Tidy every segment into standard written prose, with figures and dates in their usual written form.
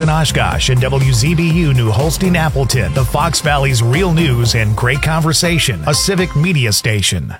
in Oshkosh and WZBU New Holstein Appleton, the Fox Valley's real news and great conversation, a civic media station.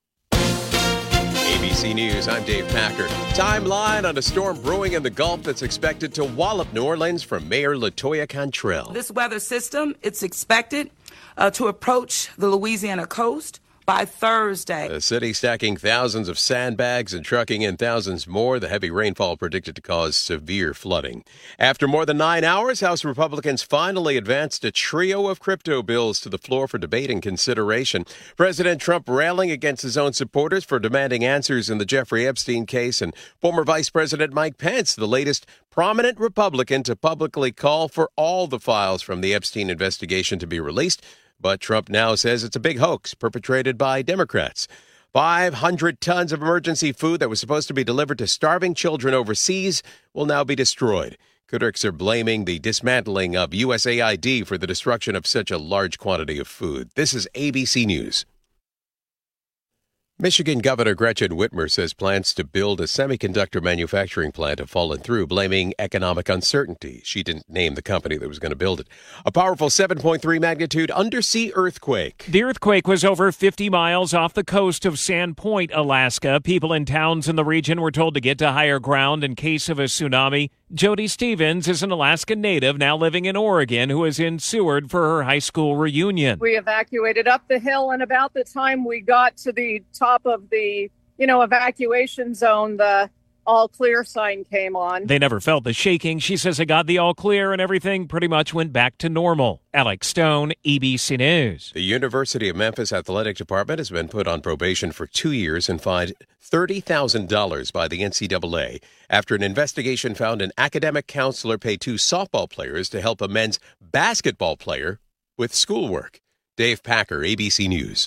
ABC News, I'm Dave Packer. Timeline on a storm brewing in the Gulf that's expected to wallop New Orleans from Mayor LaToya Cantrell. This weather system, it's expected to approach the Louisiana coast by Thursday. The city stacking thousands of sandbags and trucking in thousands more. The heavy rainfall predicted to cause severe flooding. After more than 9 hours, House Republicans finally advanced a trio of crypto bills to the floor for debate and consideration. President Trump railing against his own supporters for demanding answers in the Jeffrey Epstein case, and former Vice President Mike Pence, the latest prominent Republican to publicly call for all the files from the Epstein investigation to be released. But Trump now says it's a big hoax perpetrated by Democrats. 500 tons of emergency food that was supposed to be delivered to starving children overseas will now be destroyed. Critics are blaming the dismantling of USAID for the destruction of such a large quantity of food. This is ABC News. Michigan Governor Gretchen Whitmer says plans to build a semiconductor manufacturing plant have fallen through, blaming economic uncertainty. She didn't name the company that was going to build it. A powerful 7.3 magnitude undersea earthquake. The earthquake was over 50 miles off the coast of Sand Point, Alaska. People in towns in the region were told to get to higher ground in case of a tsunami. Jody Stevens is an Alaska native now living in Oregon who is in Seward for her high school reunion. We evacuated up the hill, and about the time we got to the top of the, evacuation zone, the all clear sign came on. They never felt the shaking. She says it got the all clear and everything pretty much went back to normal. Alex Stone, ABC News. The University of Memphis Athletic Department has been put on probation for 2 years and fined $30,000 by the NCAA after an investigation found an academic counselor paid 2 softball players to help a men's basketball player with schoolwork. Dave Packer, ABC News.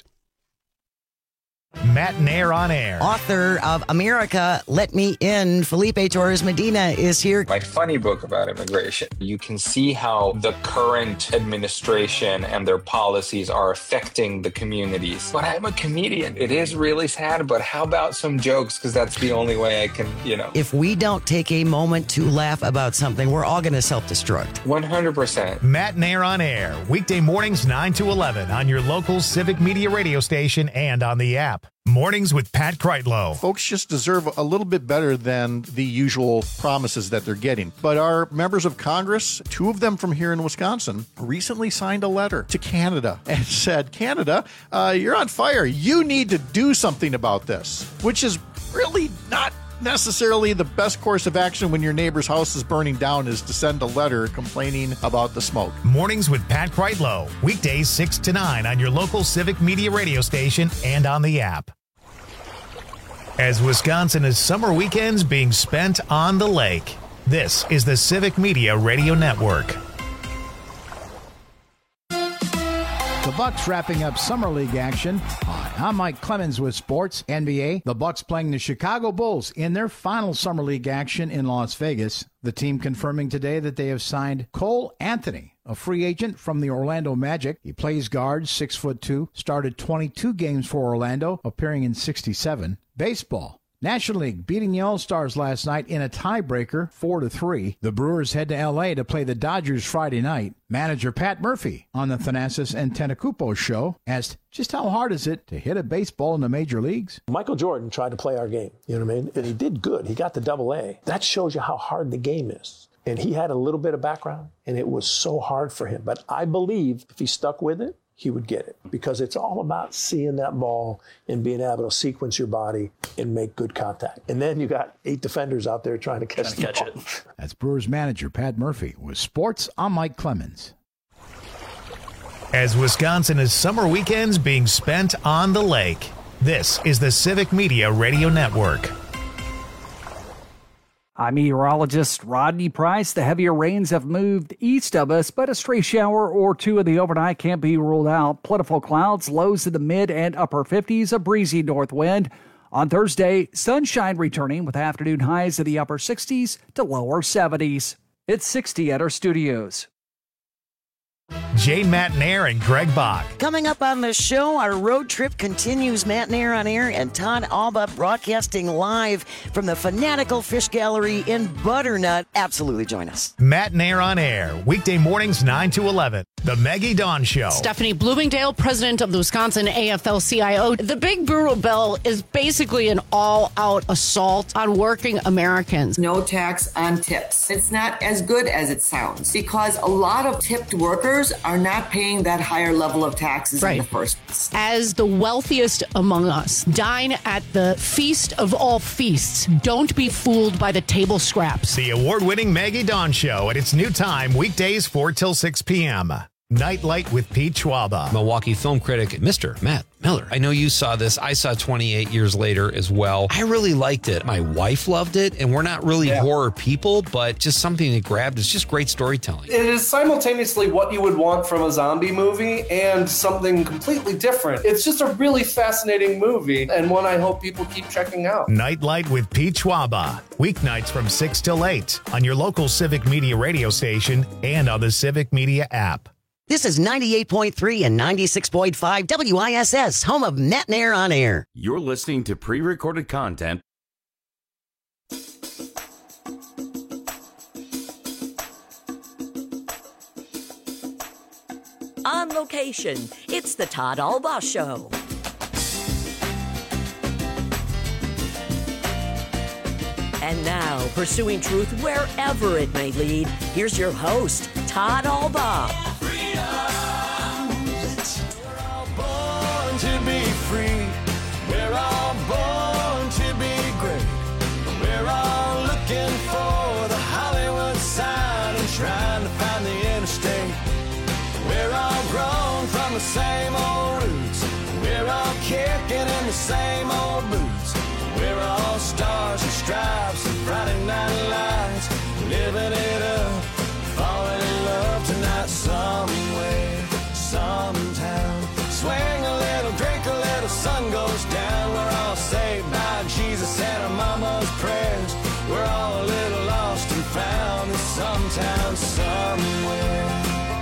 Matt Nair on air. Author of America, Let Me In, Felipe Torres Medina is here. My funny book about immigration. You can see how the current administration and their policies are affecting the communities. But I'm a comedian. It is really sad, but how about some jokes? Because that's the only way I can, If we don't take a moment to laugh about something, we're all going to self-destruct. 100%. Matt Nair on air. Weekday mornings 9 to 11 on your local civic media radio station and on the app. Mornings with Pat Kreitlow. Folks just deserve a little bit better than the usual promises that they're getting. But our members of Congress, 2 of them from here in Wisconsin, recently signed a letter to Canada and said, Canada, you're on fire. You need to do something about this, which is really not necessarily the best course of action when your neighbor's house is burning down, is to send a letter complaining about the smoke. Mornings with Pat Kreitlow. Weekdays 6 to 9 on your local civic media radio station and on the app. As Wisconsin is summer weekends being spent on the lake, this is the Civic Media Radio Network. The Bucks wrapping up Summer League action. Hi, I'm Mike Clemens with Sports NBA. The Bucks playing the Chicago Bulls in their final Summer League action in Las Vegas. The team confirming today that they have signed Cole Anthony, a free agent from the Orlando Magic. He plays guard, 6'2", started 22 games for Orlando, appearing in 67. Baseball. National League beating the All-Stars last night in a tiebreaker, 4-3. The Brewers head to L.A. to play the Dodgers Friday night. Manager Pat Murphy on the Thanasis and Tentacupo show asked just how hard is it to hit a baseball in the major leagues? Michael Jordan tried to play our game, you know what I mean? And he did good. He got the AA. That shows you how hard the game is. And he had a little bit of background, and it was so hard for him. But I believe if he stuck with it, he would get it, because it's all about seeing that ball and being able to sequence your body and make good contact. And then you got 8 defenders out there trying to catch it. That's Brewers manager Pat Murphy with Sports. I'm Mike Clemens. As Wisconsin is summer weekends being spent on the lake, this is the Civic Media Radio Network. I'm meteorologist Rodney Price. The heavier rains have moved east of us, but a stray shower or 2 in the overnight can't be ruled out. Plentiful clouds, lows in the mid and upper 50s, a breezy north wind. On Thursday, sunshine returning with afternoon highs in the upper 60s to lower 70s. It's 60 at our studios. Jane Matnair and Greg Bach. Coming up on the show, our road trip continues. Matt Nair on air and Todd Alba broadcasting live from the Fanatical Fish Gallery in Butternut. Absolutely join us. Matt Nair on air, weekday mornings 9 to 11. The Maggie Dawn Show. Stephanie Bloomingdale, president of the Wisconsin AFL-CIO. The Big Brutal Bill is basically an all-out assault on working Americans. No tax on tips. It's not as good as it sounds because a lot of tipped workers are not paying that higher level of taxes in the first place. As the wealthiest among us, dine at the feast of all feasts. Don't be fooled by the table scraps. The award-winning Maggie Dawn Show at its new time, weekdays 4 till 6 p.m. Nightlight with Pete Schwaba. Milwaukee film critic, Mr. Matt Miller. I know you saw this. I saw 28 years later as well. I really liked it. My wife loved it, and we're not really horror people, but just something that grabbed. It's just great storytelling. It is simultaneously what you would want from a zombie movie and something completely different. It's just a really fascinating movie, and one I hope people keep checking out. Nightlight with Pete Schwaba. Weeknights from 6 till 8 on your local Civic Media radio station and on the Civic Media app. This is 98.3 and 96.5 WISS, home of Matt Nair on air. You're listening to pre-recorded content. On location, it's the Todd Alba Show. And now, pursuing truth wherever it may lead, here's your host, Todd Alba. To be free, we're all born to be great. We're all looking for the Hollywood sign and trying to find the interstate. We're all grown from the same old roots. We're all kicking in the same old boots. We're all stars and stripes and Friday night lights, living it up, falling in love tonight somewhere, sometime. Swing a little, drink a little, sun goes down. We're all saved by Jesus and our mama's prayers. We're all a little lost and found in some town somewhere.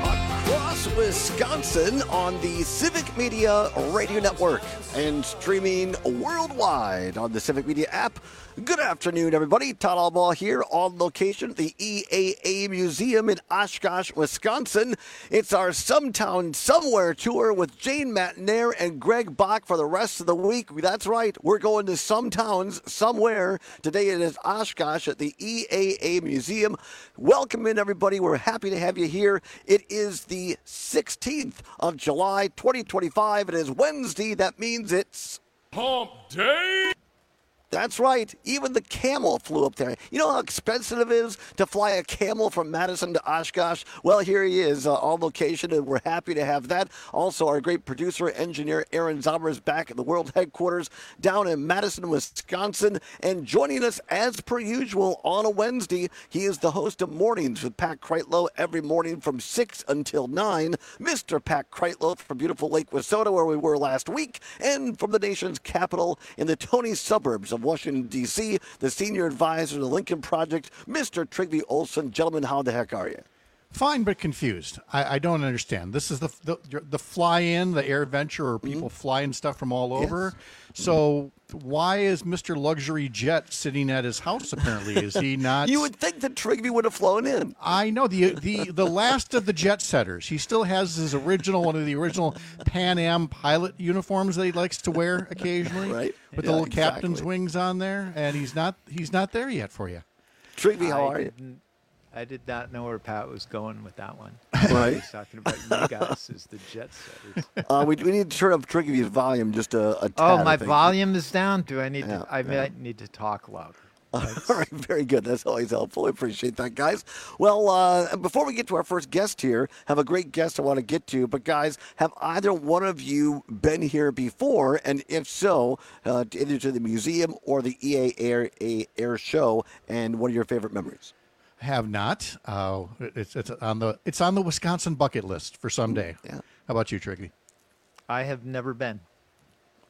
Across Wisconsin on the Civic Media Radio Network and streaming worldwide on the Civic Media app. Good afternoon, everybody. Todd Alba here on location at the EAA Museum in Oshkosh, Wisconsin. It's our Sometown Somewhere tour with Jane Matnair and Greg Bach for the rest of the week. That's right. We're going to some towns somewhere. Today it is Oshkosh at the EAA Museum. Welcome in, everybody. We're happy to have you here. It is the 16th of July, 2025. It is Wednesday. That means it's Hump Day. That's right. Even the camel flew up there. You know how expensive it is to fly a camel from Madison to Oshkosh? Well, here he is on location, and we're happy to have that. Also, our great producer, engineer Aaron Zommer is back at the world headquarters down in Madison, Wisconsin. And joining us, as per usual, on a Wednesday, he is the host of Mornings with Pat Kreitlow every morning from 6 until 9. Mr. Pat Kreitlow from beautiful Lake Wissota, where we were last week, and from the nation's capital in the Tony suburbs of Washington, D.C., the senior advisor to the Lincoln Project, Mr. Trygve Olson. Gentlemen, how the heck are you? Fine, but confused. I don't understand. This is the fly-in, the air venture, where people fly in stuff from all over. Yes. So why is Mr. Luxury Jet sitting at his house, apparently? Is he not? You would think that Trygve would have flown in. I know. The last of the jet setters. He still has his one of the original Pan Am pilot uniforms that he likes to wear occasionally. Right. With the little captain's wings on there. And he's not there yet for you. Trygve, how are you? I did not know where Pat was going with that one. Right. He was talking about you guys as the jet setters. We need to turn up Trygve's volume just a tad. Oh, my volume is down? Do I need to? I might need to talk louder. All right, very good. That's always helpful. I appreciate that, guys. Well, before we get to our first guest here, have a great guest I want to get to. But, guys, have either one of you been here before? And if so, either to the museum or the EAA Air Show, and what are your favorite memories? Have not. It's on the Wisconsin bucket list for someday. Yeah. How about you, Trygve? I have never been.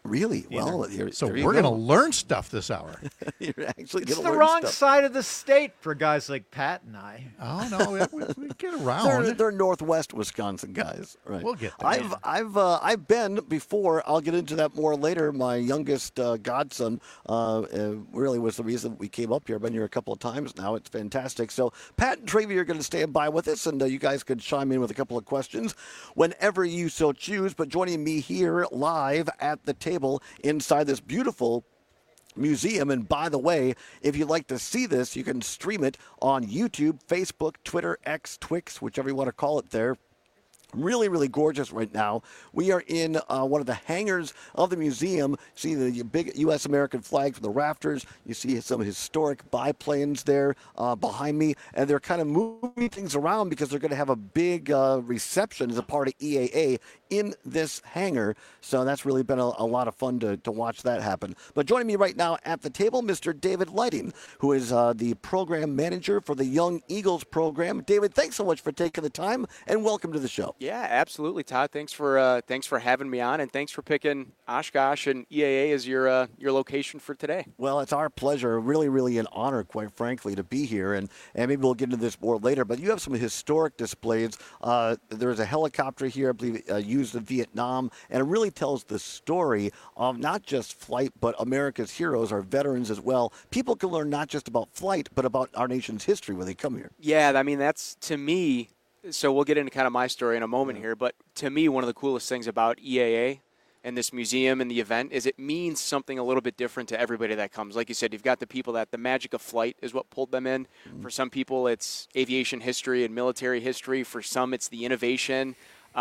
Really? Well, so we're going to learn stuff this hour. You're actually It's going to the learn wrong stuff. side of the state for guys like Pat and I. Oh no, we get around. They're Northwest Wisconsin guys, right? We'll get there. I've been before. I'll get into that more later. My youngest godson really was the reason we came up here. I've been here a couple of times now. It's fantastic. So Pat and Travy are going to stand by with us, and you guys could chime in with a couple of questions whenever you so choose. But joining me here live at the table inside this beautiful museum. And by the way, if you'd like to see this, you can stream it on YouTube, Facebook, Twitter, X, Twix, whichever you want to call it there. Really, really gorgeous right now. We are in one of the hangars of the museum. See the big U.S. American flag from the rafters. You see some historic biplanes there behind me. And they're kind of moving things around because they're going to have a big reception as a part of EAA in this hangar. So that's really been a lot of fun to watch that happen. But joining me right now at the table, Mr. David Lighting, who is the program manager for the Young Eagles program. David, thanks so much for taking the time, and welcome to the show. Yeah, absolutely, Todd. Thanks for having me on, and thanks for picking Oshkosh and EAA as your location for today. Well, it's our pleasure, really, really an honor, quite frankly, to be here, and maybe we'll get into this more later. But you have some historic displays. There's a helicopter here, I believe, used in Vietnam, and it really tells the story of not just flight, but America's heroes, our veterans as well. People can learn not just about flight, but about our nation's history when they come here. Yeah, I mean, that's, to me. So we'll get into kind of my story in a moment here, but to me, one of the coolest things about EAA and this museum and the event is it means something a little bit different to everybody that comes. Like you said, you've got the people that the magic of flight is what pulled them in. Mm-hmm. For some people, it's aviation history and military history. For some, it's the innovation.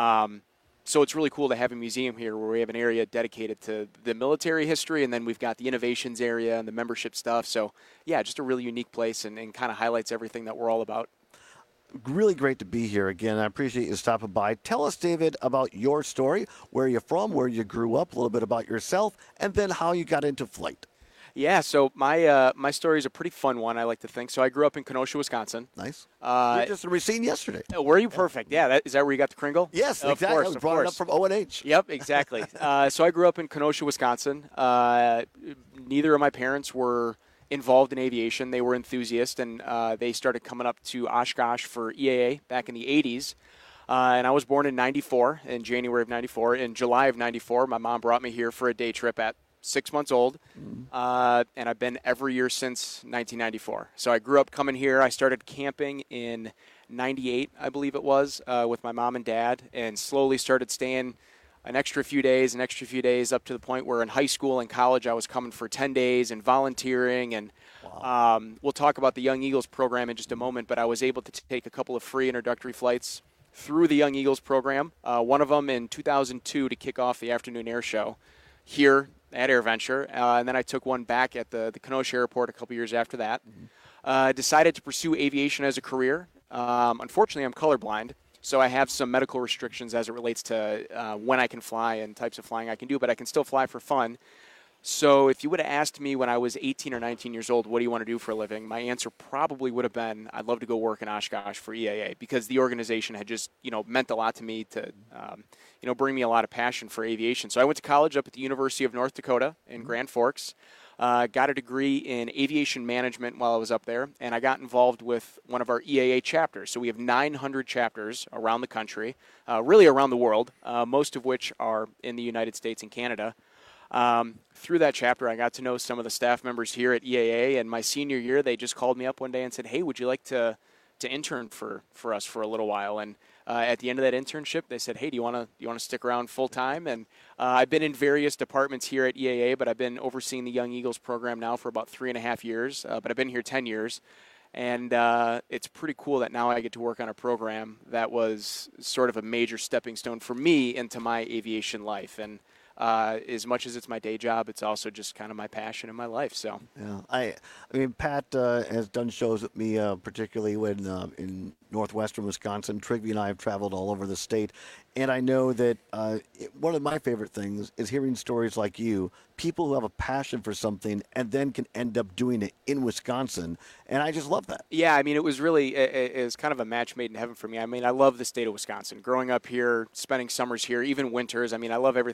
So it's really cool to have a museum here where we have an area dedicated to the military history, and then we've got the innovations area and the membership stuff. So, yeah, just a really unique place and kind of highlights everything that we're all about. Really great to be here again. I appreciate you stopping by. Tell us, David, about your story, where you're from, where you grew up, a little bit about yourself, and then how you got into flight. Yeah, so my story is a pretty fun one, I like to think. So I grew up in Kenosha, Wisconsin. Nice. You were just in Racine yesterday. Were you? Perfect. Yeah, is that where you got the Kringle? Yes, of exactly. Course, I was brought it up from ONH. Yep, exactly. So I grew up in Kenosha, Wisconsin. Neither of my parents were involved in aviation. They were enthusiasts, and they started coming up to Oshkosh for EAA back in the 80s. And I was born in 94, in January of 94. In July of 94, my mom brought me here for a day trip at 6 months old, and I've been every year since 1994. So I grew up coming here. I started camping in 98, I believe it was, with my mom and dad, and slowly started staying an extra few days up to the point where in high school and college I was coming for 10 days and volunteering. And we'll talk about the Young Eagles program in just a moment, but I was able to take a couple of free introductory flights through the Young Eagles program, one of them in 2002 to kick off the afternoon air show here at AirVenture, and then I took one back at the Kenosha Airport a couple years after that. Decided to pursue aviation as a career. Unfortunately, I'm colorblind, so I have some medical restrictions as it relates to when I can fly and types of flying I can do, but I can still fly for fun. So if you would have asked me when I was 18 or 19 years old, what do you want to do for a living? My answer probably would have been, I'd love to go work in Oshkosh for EAA, because the organization had just, meant a lot to me to, bring me a lot of passion for aviation. So I went to college up at the University of North Dakota in Grand Forks, got a degree in aviation management while I was up there, and I got involved with one of our EAA chapters. So we have 900 chapters around the country, really around the world, most of which are in the United States and Canada. Through that chapter, I got to know some of the staff members here at EAA, and my senior year, they just called me up one day and said, hey, would you like to intern for us for a little while? And at the end of that internship, they said, hey, do you want to stick around full time? And I've been in various departments here at EAA, but I've been overseeing the Young Eagles program now for about 3.5 years, but I've been here 10 years. And it's pretty cool that now I get to work on a program that was sort of a major stepping stone for me into my aviation life. And as much as it's my day job, it's also just kind of my passion in my life. So yeah, I mean, Pat has done shows with me, particularly when in northwestern Wisconsin. Trigby and I have traveled all over the state, and I know that one of my favorite things is hearing stories like you, people who have a passion for something and then can end up doing it in Wisconsin, and I just love that. Yeah, I mean, it was really it was kind of a match made in heaven for me. I mean, I love the state of Wisconsin. Growing up here, spending summers here, even winters. I mean, I love everything about the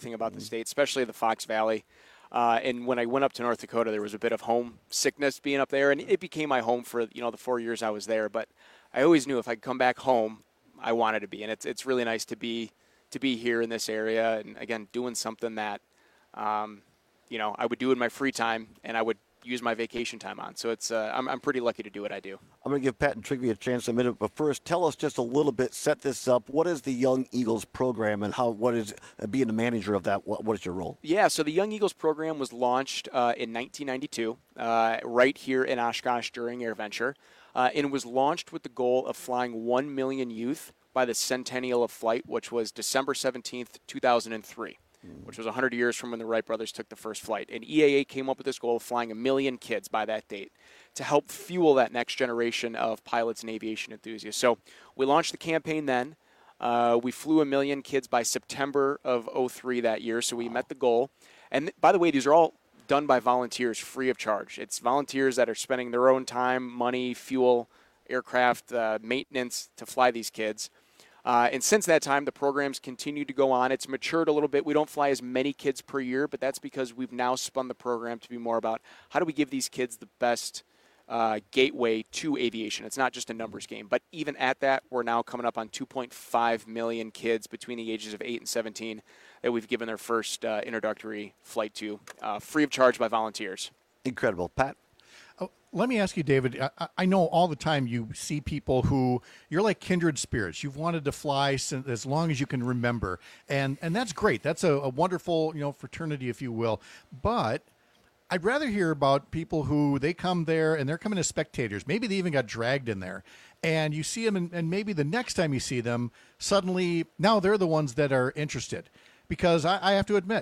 state, especially the Fox Valley. And when I went up to North Dakota, there was a bit of homesickness being up there, and it became my home for the 4 years I was there. But I always knew if I could come back home, I wanted to be, and it's really nice to be here in this area, and again doing something that I would do in my free time, and I would use my vacation time on. So it's I'm pretty lucky to do what I do. I'm going to give Pat and Trigby a chance in a minute, but first, tell us just a little bit, set this up. What is the Young Eagles program, and what is being the manager of that? What is your role? Yeah, so the Young Eagles program was launched in 1992 right here in Oshkosh during AirVenture, and it was launched with the goal of flying 1 million youth by the Centennial of Flight, which was December 17th, 2003. Which was 100 years from when the Wright brothers took the first flight. And EAA came up with this goal of flying 1 million kids by that date to help fuel that next generation of pilots and aviation enthusiasts. So we launched the campaign then. We flew 1 million kids by September of 2003 that year, so we met the goal. And by the way, these are all done by volunteers free of charge. It's volunteers that are spending their own time, money, fuel, aircraft, maintenance to fly these kids. And since that time, the program's continued to go on. It's matured a little bit. We don't fly as many kids per year, but that's because we've now spun the program to be more about how do we give these kids the best gateway to aviation. It's not just a numbers game. But even at that, we're now coming up on 2.5 million kids between the ages of 8 and 17 that we've given their first introductory flight to, free of charge by volunteers. Incredible. Pat? Let me ask you, David, I know all the time you see people who, you're like kindred spirits. You've wanted to fly since, as long as you can remember. And that's great. That's a wonderful, fraternity, if you will. But I'd rather hear about people who they come there and they're coming as spectators. Maybe they even got dragged in there. And you see them, and maybe the next time you see them, suddenly now they're the ones that are interested. Because I have to admit,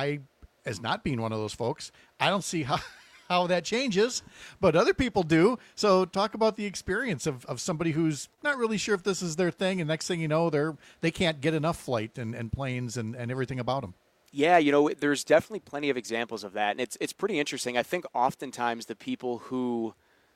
as not being one of those folks, I don't see how that changes, but other people do. So talk about the experience of somebody who's not really sure if this is their thing, and next thing you know, they can't get enough flight and planes and everything about them. Yeah, there's definitely plenty of examples of that, and it's pretty interesting. I think oftentimes the people who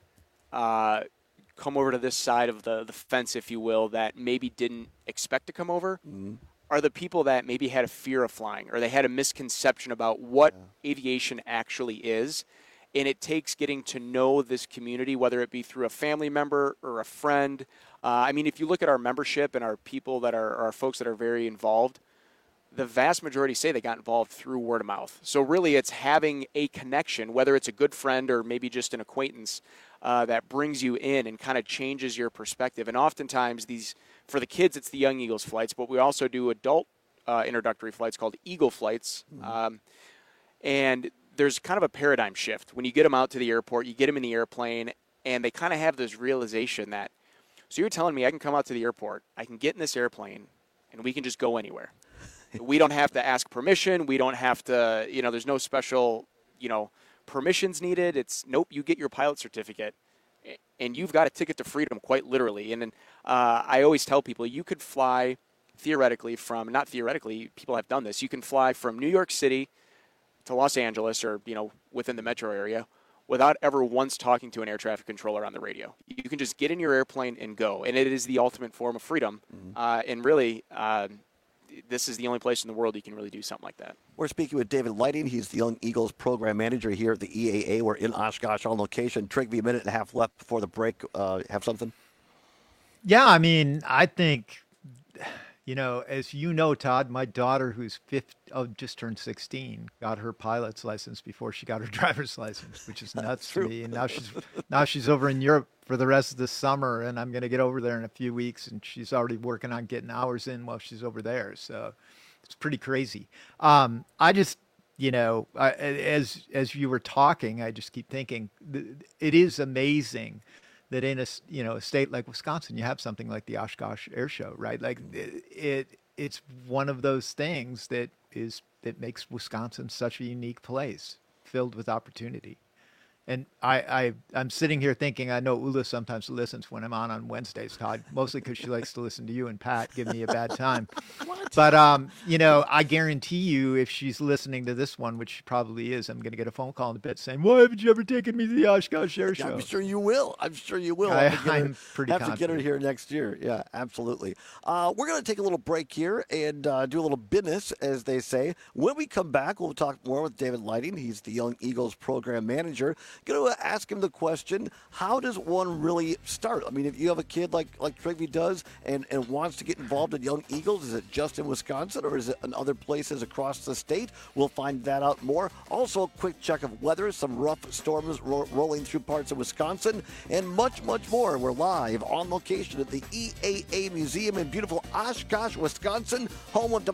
come over to this side of the fence, if you will, that maybe didn't expect to come over, are the people that maybe had a fear of flying, or they had a misconception about what aviation actually is. And it takes getting to know this community, whether it be through a family member or a friend. If you look at our membership and our people that are our folks that are very involved, the vast majority say they got involved through word of mouth. So really it's having a connection, whether it's a good friend or maybe just an acquaintance that brings you in and kind of changes your perspective. And oftentimes for the kids, it's the Young Eagles flights, but we also do adult introductory flights called Eagle flights. And there's kind of a paradigm shift. When you get them out to the airport, you get them in the airplane, and they kind of have this realization that, so you're telling me I can come out to the airport, I can get in this airplane, and we can just go anywhere. We don't have to ask permission. We don't have to, there's no special, permissions needed. It's, nope, you get your pilot certificate, and you've got a ticket to freedom, quite literally. And then I always tell people, you could fly theoretically not theoretically, people have done this. You can fly from New York City to Los Angeles or, within the metro area without ever once talking to an air traffic controller on the radio. You can just get in your airplane and go. And it is the ultimate form of freedom. And really, this is the only place in the world you can really do something like that. We're speaking with David Lighting. He's the Young Eagles program manager here at the EAA. We're in Oshkosh on location. Trigby, a minute and a half left before the break. Have something? Yeah, I think, as you know, Todd, my daughter, who's just turned 16, got her pilot's license before she got her driver's license, which is nuts to me. And now she's over in Europe for the rest of the summer, and I'm going to get over there in a few weeks, and she's already working on getting hours in while she's over there. So it's pretty crazy. I just, as you were talking, I just keep thinking it is amazing that in a state like Wisconsin, you have something like the Oshkosh Air Show, right? Like it's one of those things that makes Wisconsin such a unique place, filled with opportunity. And I'm sitting here thinking, I know Ula sometimes listens when I'm on Wednesdays, Todd, mostly because she likes to listen to you and Pat give me a bad time. But, I guarantee you if she's listening to this one, which she probably is, I'm going to get a phone call in a bit saying, why haven't you ever taken me to the Oshkosh Air Show? I'm sure you will. I'm I'm pretty confident. To get her here next year. Yeah, absolutely. We're going to take a little break here and do a little business, as they say. When we come back, we'll talk more with David Lighting. He's the Young Eagles program manager. Going to ask him the question, how does one really start? I mean, if you have a kid like Trigby does and wants to get involved in Young Eagles, is it just in Wisconsin or is it in other places across the state? We'll find that out more. Also, a quick check of weather, some rough storms rolling through parts of Wisconsin, and much, much more. We're live on location at the EAA Museum in beautiful Oshkosh, Wisconsin, home of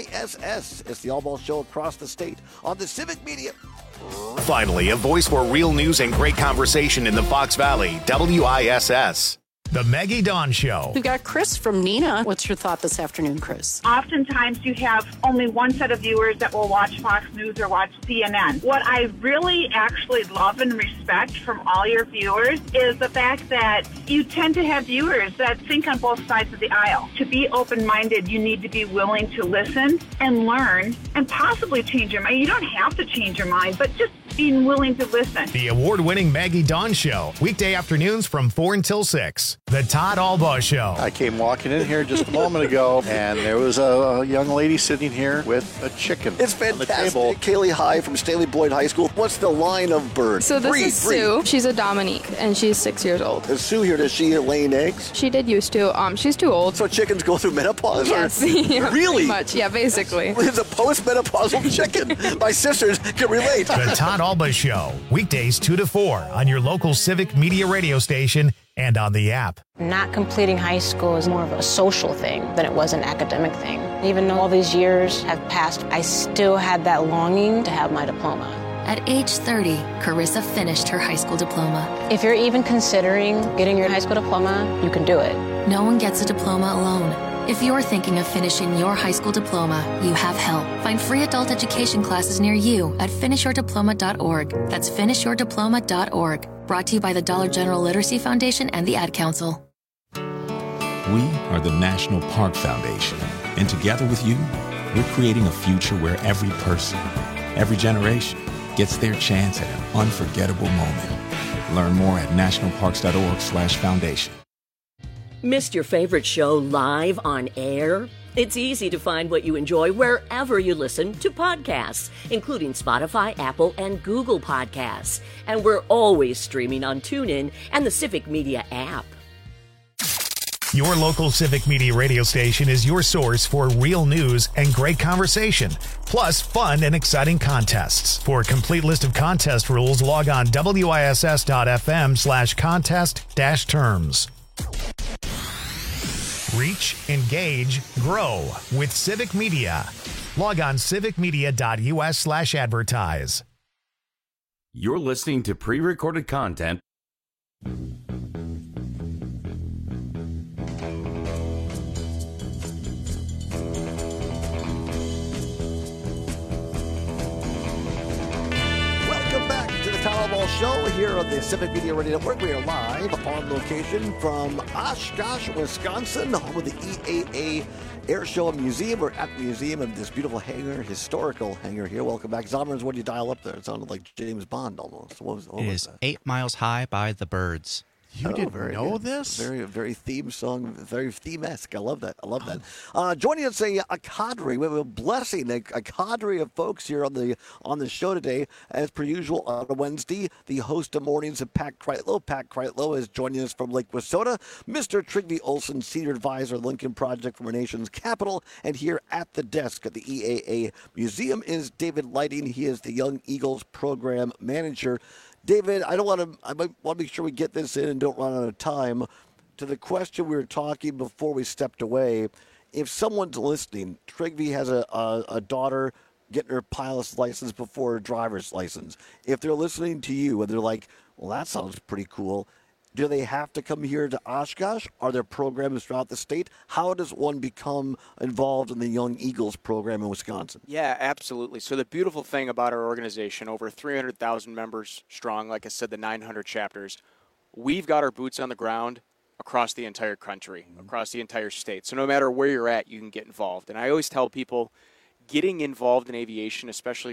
WISS. It's the All Ball Show across the state on the Civic Media. Finally, a voice for real news and great conversation in the Fox Valley, WISS. The Maggie Dawn Show. We've got Chris from Neenah. What's your thought this afternoon, Chris? Oftentimes you have only one set of viewers that will watch Fox News or watch CNN. What I really actually love and respect from all your viewers is the fact that you tend to have viewers that think on both sides of the aisle. To be open-minded, you need to be willing to listen and learn and possibly change your mind. You don't have to change your mind, but just being willing to listen. The award-winning Maggie Dawn Show, weekday afternoons from 4 until 6. The Todd Albaugh Show. I came walking in here just a moment ago, and there was a young lady sitting here with a chicken. It's fantastic. Kaylee High from Stanley Boyd High School. What's the line of bird? So this is Sue. She's a Dominique, and she's 6 years old. Is Sue here? Does she laying eggs? She did used to. She's too old. So chickens go through menopause? Yes. Yeah, really? Pretty much. Yeah, basically. It's a post-menopausal chicken. My sisters can relate. The Todd Albaugh Show, weekdays 2 to 4 on your local Civic Media radio station and on the app. Not completing high school is more of a social thing than it was an academic thing. Even though all these years have passed, I still had that longing to have my diploma. At age 30, Carissa finished her high school diploma. If you're even considering getting your high school diploma, you can do it. No one gets a diploma alone. If you're thinking of finishing your high school diploma, you have help. Find free adult education classes near you at finishyourdiploma.org. That's finishyourdiploma.org. Brought to you by the Dollar General Literacy Foundation and the Ad Council. We are the National Park Foundation, and together with you, we're creating a future where every person, every generation, gets their chance at an unforgettable moment. Learn more at nationalparks.org/foundation. Missed your favorite show live on air? It's easy to find what you enjoy wherever you listen to podcasts, including Spotify, Apple, and Google Podcasts. And we're always streaming on TuneIn and the Civic Media app. Your local Civic Media radio station is your source for real news and great conversation, plus fun and exciting contests. For a complete list of contest rules, log on wiss.fm/contest-terms. Reach, engage, grow with Civic Media. Log on civicmedia.us/advertise. You're listening to pre-recorded content. Welcome back to the Todd Albaugh Show here on the Civic Media Radio Network. We are live on location from Oshkosh, Wisconsin, home of the EAA Air Show and Museum. We're at the museum in this beautiful hangar, historical hangar here. Welcome back. Zommers, what did you dial up there? It sounded like James Bond almost. What was is that? 8 Miles High by the Birds. You didn't know good. this? Very theme song, very theme-esque. I love that. Joining us a cadre, we have a blessing, a cadre of folks here on the show today. As per usual on a Wednesday, the host of mornings of Pat Kreitlow. Pat Kreitlow is joining us from Lake Wissota. Mr. Trygve Olsen, Senior Advisor, Lincoln Project from our nation's capital. And here at the desk at the EAA Museum is David Lighting. He is the Young Eagles Program Manager. David, I want to make sure we get this in and don't run out of time. To the question we were talking before we stepped away, if someone's listening, Trygve has a daughter getting her pilot's license before her driver's license. If they're listening to you and they're like, well, that sounds pretty cool, Do they have to come here to Oshkosh? Are there programs throughout the state? How does one become involved in the Young Eagles program in Wisconsin? Yeah, absolutely. So the beautiful thing about our organization, over 300,000 members strong, like I said, the 900 chapters, we've got our boots on the ground across the entire country, across the entire state. So no matter where you're at, you can get involved. And I always tell people, getting involved in aviation, especially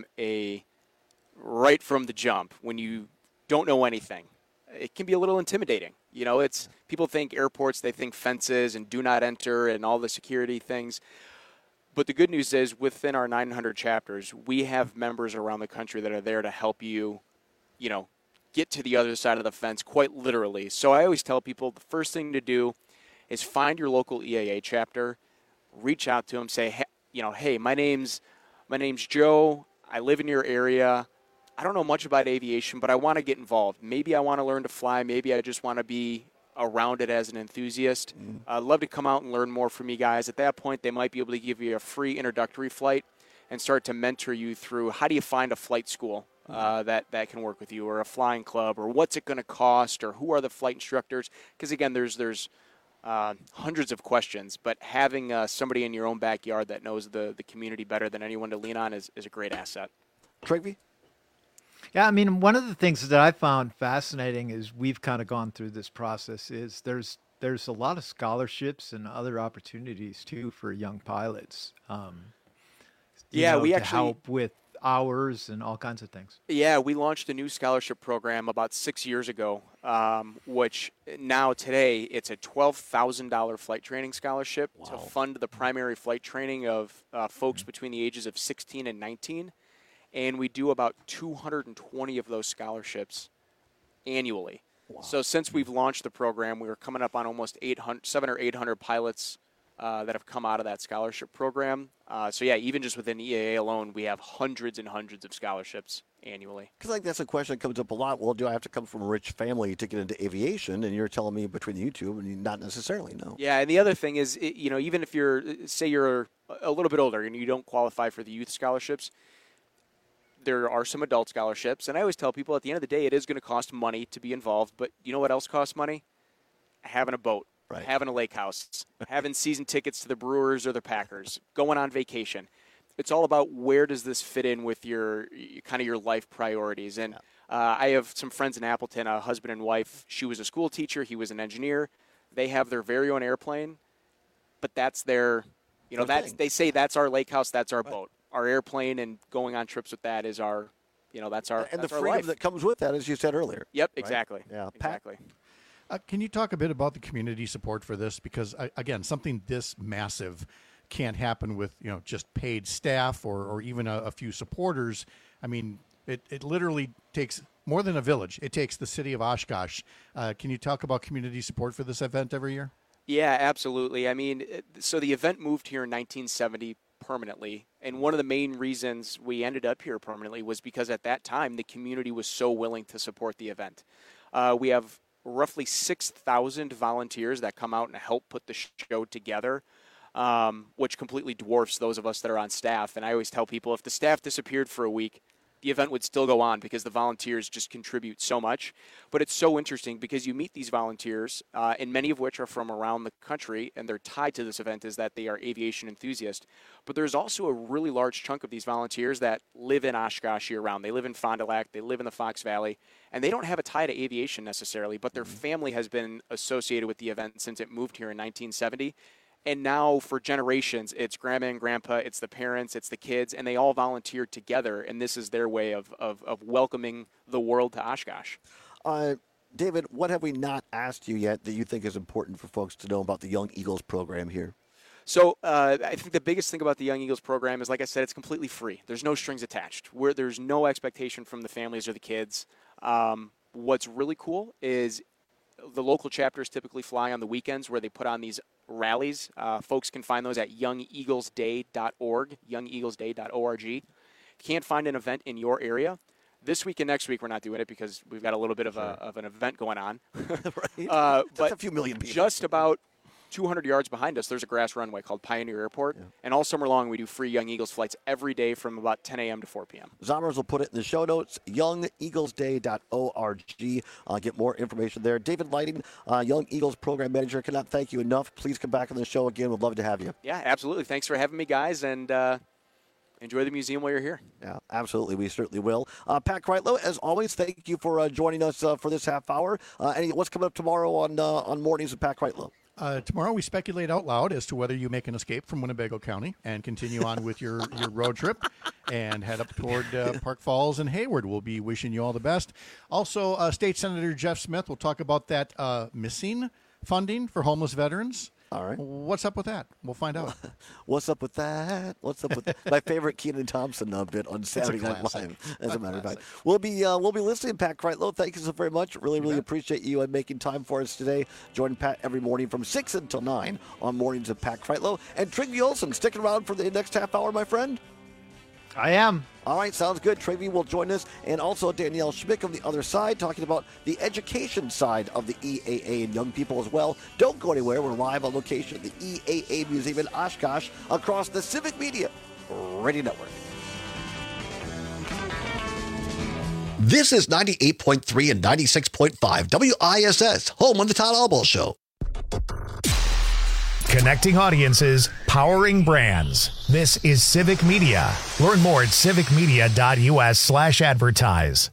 right from the jump, when you don't know anything, it can be a little intimidating. You know, it's people think airports, they think fences and do not enter and all the security things. But the good news is within our 900 chapters, we have members around the country that are there to help you, you know, get to the other side of the fence, quite literally. So I always tell people the first thing to do is find your local EAA chapter, reach out to them, say, hey, my name's Joe. I live in your area. I don't know much about aviation, but I want to get involved. Maybe I want to learn to fly. Maybe I just want to be around it as an enthusiast. I'd love to come out and learn more from you guys. At that point, they might be able to give you a free introductory flight and start to mentor you through how do you find a flight school that can work with you, or a flying club, or what's it going to cost, or who are the flight instructors. Because, again, there's hundreds of questions, but having somebody in your own backyard that knows the community better than anyone to lean on is a great asset. Trigby? Yeah, I mean, one of the things that I found fascinating as we've kind of gone through this process is there's a lot of scholarships and other opportunities, too, for young pilots. We actually help with hours and all kinds of things. Yeah, we launched a new scholarship program about 6 years ago, which now today it's a $12,000 flight training scholarship to fund the primary flight training of folks between the ages of 16 and 19. And we do about 220 of those scholarships annually. Wow. So since we've launched the program, we were coming up on almost 700 or 800 pilots that have come out of that scholarship program. So, yeah, even just within EAA alone, we have hundreds and hundreds of scholarships annually. Because like that's a question that comes up a lot. Well, do I have to come from a rich family to get into aviation? And you're telling me between the YouTube, and not necessarily, no. Yeah, and the other thing is, even if you're a little bit older and you don't qualify for the youth scholarships, there are some adult scholarships. And I always tell people at the end of the day, it is going to cost money to be involved. But you know what else costs money? Having a boat. Right. Having a lake house, having season tickets to the Brewers or the Packers, going on vacation. It's all about where does this fit in with your life priorities. And I have some friends in Appleton, a husband and wife. She was a school teacher. He was an engineer. They have their very own airplane, but that's their, they say that's our lake house, that's our boat. Our airplane and going on trips with that is our, that's our and that's the our freedom life. that comes with that, as you said earlier. Yep, right? exactly. Yeah, exactly. Can you talk a bit about the community support for this? Because, again, something this massive can't happen with, just paid staff or even a few supporters. I mean, it literally takes more than a village. It takes the city of Oshkosh. Can you talk about community support for this event every year? Yeah, absolutely. I mean, so the event moved here in 1970 permanently, and one of the main reasons we ended up here permanently was because at that time the community was so willing to support the event. We have roughly 6,000 volunteers that come out and help put the show together, which completely dwarfs those of us that are on staff. And I always tell people if the staff disappeared for a week, the event would still go on because the volunteers just contribute so much. But it's so interesting because you meet these volunteers, and many of which are from around the country, and they're tied to this event is that they are aviation enthusiasts. But there's also a really large chunk of these volunteers that live in Oshkosh year-round. They live in Fond du Lac, they live in the Fox Valley, and they don't have a tie to aviation necessarily, but their family has been associated with the event since it moved here in 1970. And now for generations, it's grandma and grandpa, it's the parents, it's the kids, and they all volunteered together, and this is their way of welcoming the world to Oshkosh. David, what have we not asked you yet that you think is important for folks to know about the Young Eagles program here? So I think the biggest thing about the Young Eagles program is, like I said, it's completely free. There's no strings attached. There's no expectation from the families or the kids. What's really cool is the local chapters typically fly on the weekends where they put on these rallies. Folks can find those at youngeaglesday.org, youngeaglesday.org. If you can't find an event in your area, this week and next week we're not doing it because we've got a little bit of an event going on. Right. Just a few million people. Just about 200 yards behind us, there's a grass runway called Pioneer Airport. And all summer long, we do free Young Eagles flights every day from about 10 a.m. to 4 p.m. Zombers will put it in the show notes, youngeaglesday.org. Get more information there. David Lighting, Young Eagles Program Manager, cannot thank you enough. Please come back on the show again. We'd love to have you. Yeah, absolutely. Thanks for having me, guys, and enjoy the museum while you're here. Yeah, absolutely. We certainly will. Pat Kreitlow, as always, thank you for joining us for this half hour. What's coming up tomorrow on Mornings with Pat Kreitlow? Tomorrow we speculate out loud as to whether you make an escape from Winnebago County and continue on with your road trip and head up toward Park Falls and Hayward. We'll be wishing you all the best. Also, State Senator Jeff Smith will talk about that missing funding for homeless veterans. All right. What's up with that? We'll find out. What's up with that? What's up with that? My favorite Kenan Thompson bit on Saturday Night Live, as a matter of fact. We'll be listening, Pat Kreitlow. Thank you so very much. Really appreciate you and making time for us today. Join Pat every morning from 6 until 9 on Mornings of Pat Kreitlow. And Trygve Olsen, sticking around for the next half hour, my friend? I am. All right, sounds good. Trygve will join us, and also Danielle Schmick on the other side, talking about the education side of the EAA and young people as well. Don't go anywhere. We're live on location at the EAA Museum in Oshkosh across the Civic Media Radio Network. This is 98.3 and 96.5 WISS, home on the Todd Albaugh Show. Connecting audiences, powering brands. This is Civic Media. Learn more at civicmedia.us/advertise.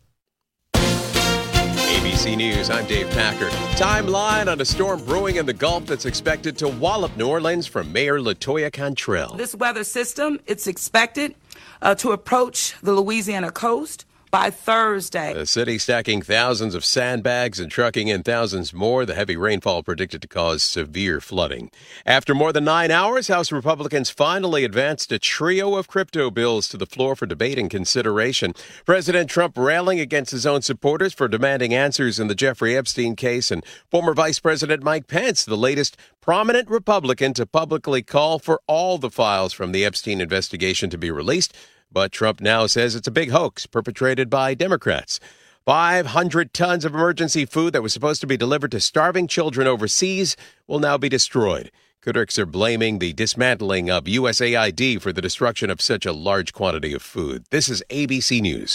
ABC News, I'm Dave Packard. Timeline on a storm brewing in the Gulf that's expected to wallop New Orleans from Mayor LaToya Cantrell. This weather system, it's expected to approach the Louisiana coast by Thursday. The city stacking thousands of sandbags and trucking in thousands more. The heavy rainfall predicted to cause severe flooding. After more than 9 hours, House Republicans finally advanced a trio of crypto bills to the floor for debate and consideration. President Trump railing against his own supporters for demanding answers in the Jeffrey Epstein case, and former Vice President Mike Pence, the latest prominent Republican to publicly call for all the files from the Epstein investigation to be released. But Trump now says it's a big hoax perpetrated by Democrats. 500 tons of emergency food that was supposed to be delivered to starving children overseas will now be destroyed. Critics are blaming the dismantling of USAID for the destruction of such a large quantity of food. This is ABC News.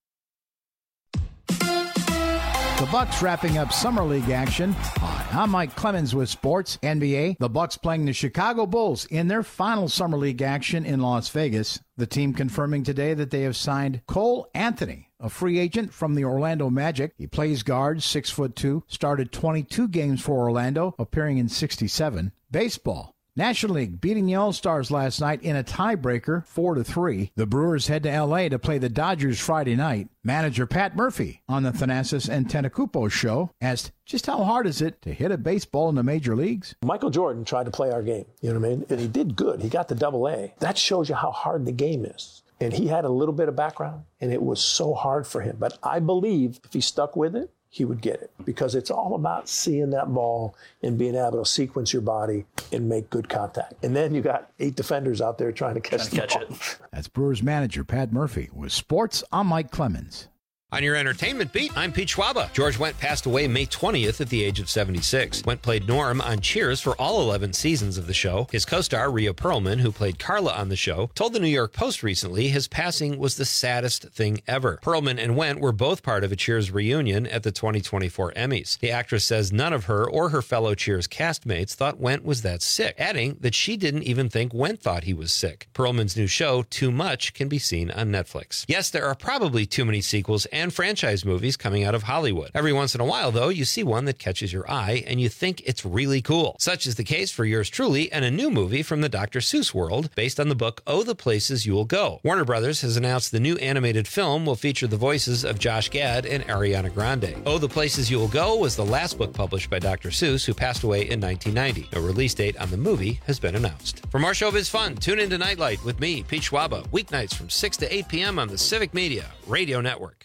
The Bucks wrapping up Summer League action. Hi, I'm Mike Clemens with Sports NBA. The Bucks playing the Chicago Bulls in their final Summer League action in Las Vegas. The team confirming today that they have signed Cole Anthony, a free agent from the Orlando Magic. He plays guard, 6'2", started 22 games for Orlando, appearing in 67. Baseball. National League beating the All-Stars last night in a tiebreaker, 4-3. The Brewers head to L.A. to play the Dodgers Friday night. Manager Pat Murphy on the Thanasis and Tanacupo show asked just how hard is it to hit a baseball in the major leagues? Michael Jordan tried to play our game, you know what I mean? And he did good. He got the AA. That shows you how hard the game is. And he had a little bit of background, and it was so hard for him. But I believe if he stuck with it, he would get it, because it's all about seeing that ball and being able to sequence your body and make good contact. And then you got 8 defenders out there trying to catch it. That's Brewers manager Pat Murphy with Sports. I'm Mike Clemens. On your entertainment beat, I'm Pete Schwaba. George Wendt passed away May 20th at the age of 76. Wendt played Norm on Cheers for all 11 seasons of the show. His co-star, Rhea Perlman, who played Carla on the show, told the New York Post recently his passing was the saddest thing ever. Perlman and Wendt were both part of a Cheers reunion at the 2024 Emmys. The actress says none of her or her fellow Cheers castmates thought Wendt was that sick, adding that she didn't even think Wendt thought he was sick. Perlman's new show, Too Much, can be seen on Netflix. Yes, there are probably too many sequels and franchise movies coming out of Hollywood. Every once in a while, though, you see one that catches your eye and you think it's really cool. Such is the case for yours truly and a new movie from the Dr. Seuss world based on the book Oh, the Places You'll Go. Warner Brothers has announced the new animated film will feature the voices of Josh Gad and Ariana Grande. Oh, the Places You'll Go was the last book published by Dr. Seuss, who passed away in 1990. No release date on the movie has been announced. For more showbiz fun, tune into Nightlight with me, Pete Schwaba, weeknights from 6 to 8 p.m. on the Civic Media Radio Network.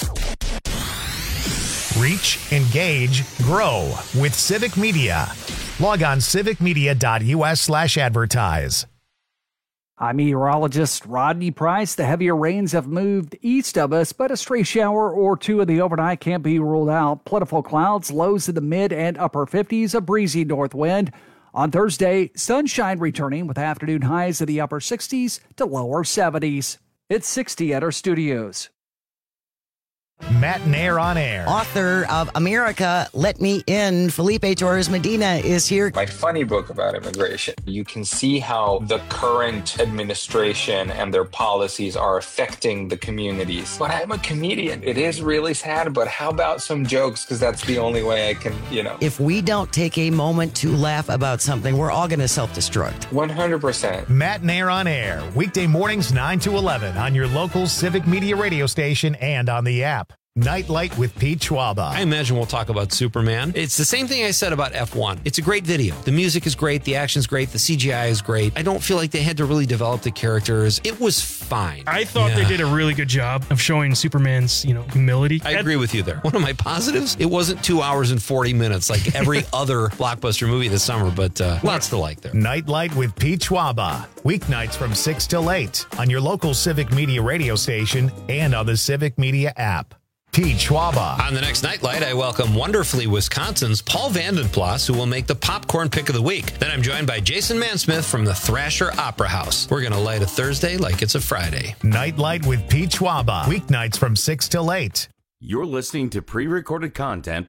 Reach, engage, grow with Civic Media. Log on civicmedia.us/advertise. I'm meteorologist Rodney Price. The heavier rains have moved east of us, but a stray shower or two in the overnight can't be ruled out. Plentiful clouds, lows in the mid and upper 50s, a breezy north wind. On Thursday, sunshine returning with afternoon highs in the upper 60s to lower 70s. It's 60 at our studios. Matt Nair on air. Author of America, Let Me In, Felipe Torres Medina is here. My funny book about immigration. You can see how the current administration and their policies are affecting the communities. But I'm a comedian. It is really sad, but how about some jokes? Because that's the only way I can, If we don't take a moment to laugh about something, we're all going to self-destruct. 100%. Matt Nair on air. Weekday mornings 9 to 11 on your local Civic Media radio station and on the app. Nightlight with Pete Schwaba. I imagine we'll talk about Superman. It's the same thing I said about F1. It's a great video. The music is great. The action's great. The CGI is great. I don't feel like they had to really develop the characters. It was fine. I thought they did a really good job of showing Superman's, humility. I agree with you there. One of my positives, it wasn't 2 hours and 40 minutes like every other blockbuster movie this summer, but lots to like there. Nightlight with Pete Schwaba. Weeknights from 6 till 8 on your local Civic Media radio station and on the Civic Media app. Pete Schwaba. On the next Nightlight, I welcome wonderfully Wisconsin's Paul Vandenplas, who will make the popcorn pick of the week. Then I'm joined by Jason Mansmith from the Thrasher Opera House. We're going to light a Thursday like it's a Friday. Nightlight with Pete Schwaba. Weeknights from 6 till 8. You're listening to pre-recorded content.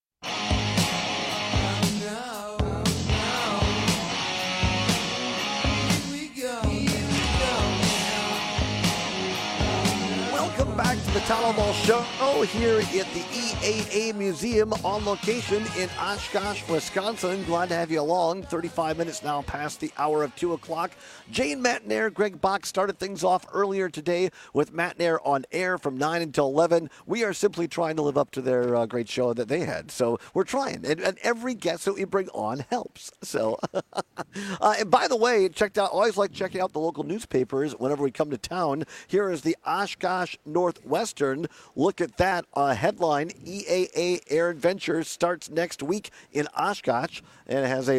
The Town Hall Show here at the EAA Museum on location in Oshkosh, Wisconsin. Glad to have you along. 35 minutes now past the hour of 2 o'clock. Jane, Matt Nair, Greg Bach started things off earlier today with Matt Nair on air from 9 until 11. We are simply trying to live up to their great show that they had. So we're trying. And every guest that we bring on helps. So, and by the way, always like checking out the local newspapers whenever we come to town. Here is the Oshkosh Northwestern. Look at that headline. EAA Air Adventure starts next week in Oshkosh, and it has a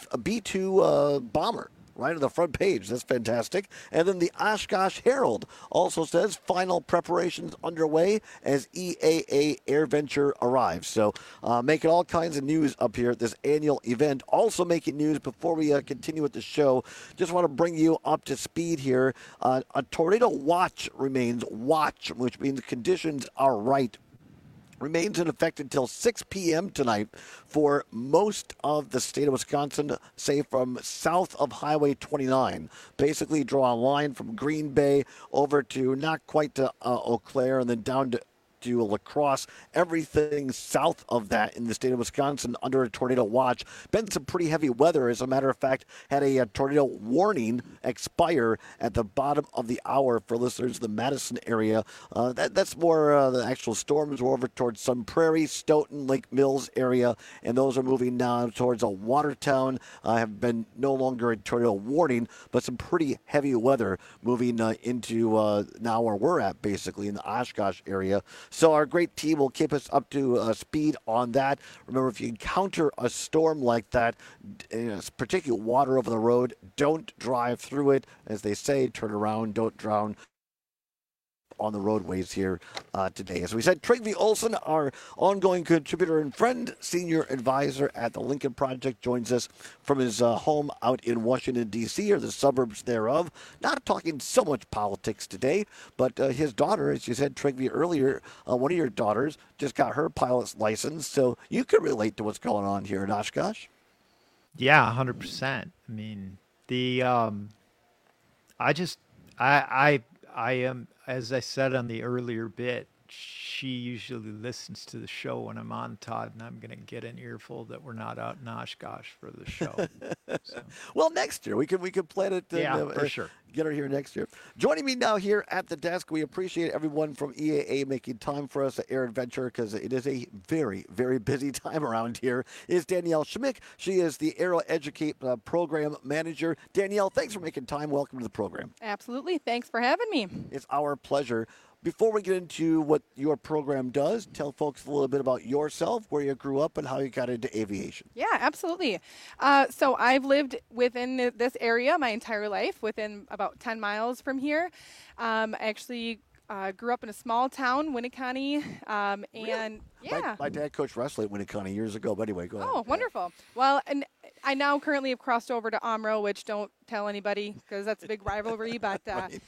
B-2 bomber right on the front page. That's fantastic. And then the Oshkosh Herald also says final preparations underway as EAA AirVenture arrives. So making all kinds of news up here at this annual event. Also making news before we continue with the show. Just want to bring you up to speed here. A tornado watch remains, which means conditions are right. Remains in effect until 6 p.m. tonight for most of the state of Wisconsin, say from south of Highway 29. Basically draw a line from Green Bay over to not quite to Eau Claire and then down to La Crosse, everything south of that in the state of Wisconsin under a tornado watch. Been some pretty heavy weather. As a matter of fact, had a tornado warning expire at the bottom of the hour for listeners in the Madison area. That's more the actual storms were over towards Sun Prairie, Stoughton, Lake Mills area, and those are moving now towards Watertown. Have been no longer a tornado warning, but some pretty heavy weather moving into now where we're at, basically in the Oshkosh area. So our great team will keep us up to speed on that. Remember, if you encounter a storm like that, particularly water over the road, don't drive through it. As they say, turn around, don't drown on the roadways here today. As we said, Trygve Olsen, our ongoing contributor and friend, senior advisor at the Lincoln Project, joins us from his home out in Washington, D.C., or the suburbs thereof. Not talking so much politics today, but his daughter, as you said, Trygve, earlier, one of your daughters just got her pilot's license, so you can relate to what's going on here in Oshkosh. Yeah, 100%. I mean, I am, as I said on the earlier bit, she usually listens to the show when I'm on, Todd, and I'm going to get an earful that we're not out in Oshkosh for the show. So. Well, next year we could plan it. For sure. Get her here next year. Joining me now here at the desk, we appreciate everyone from EAA making time for us at Air Adventure because it is a very, very busy time around here. Is Danielle Schmick. She is the Aero Educate program manager. Danielle, thanks for making time. Welcome to the program. Absolutely. Thanks for having me. It's our pleasure. Before we get into what your program does, tell folks a little bit about yourself, where you grew up, and how you got into aviation. Yeah, absolutely. So I've lived within this area my entire life, within about 10 miles from here. I actually grew up in a small town, Winneconne, and yeah. My dad coached wrestling at Winneconne years ago, but anyway, go ahead. Oh, wonderful. Well, and I now currently have crossed over to Omro, which don't tell anybody because that's a big rivalry. But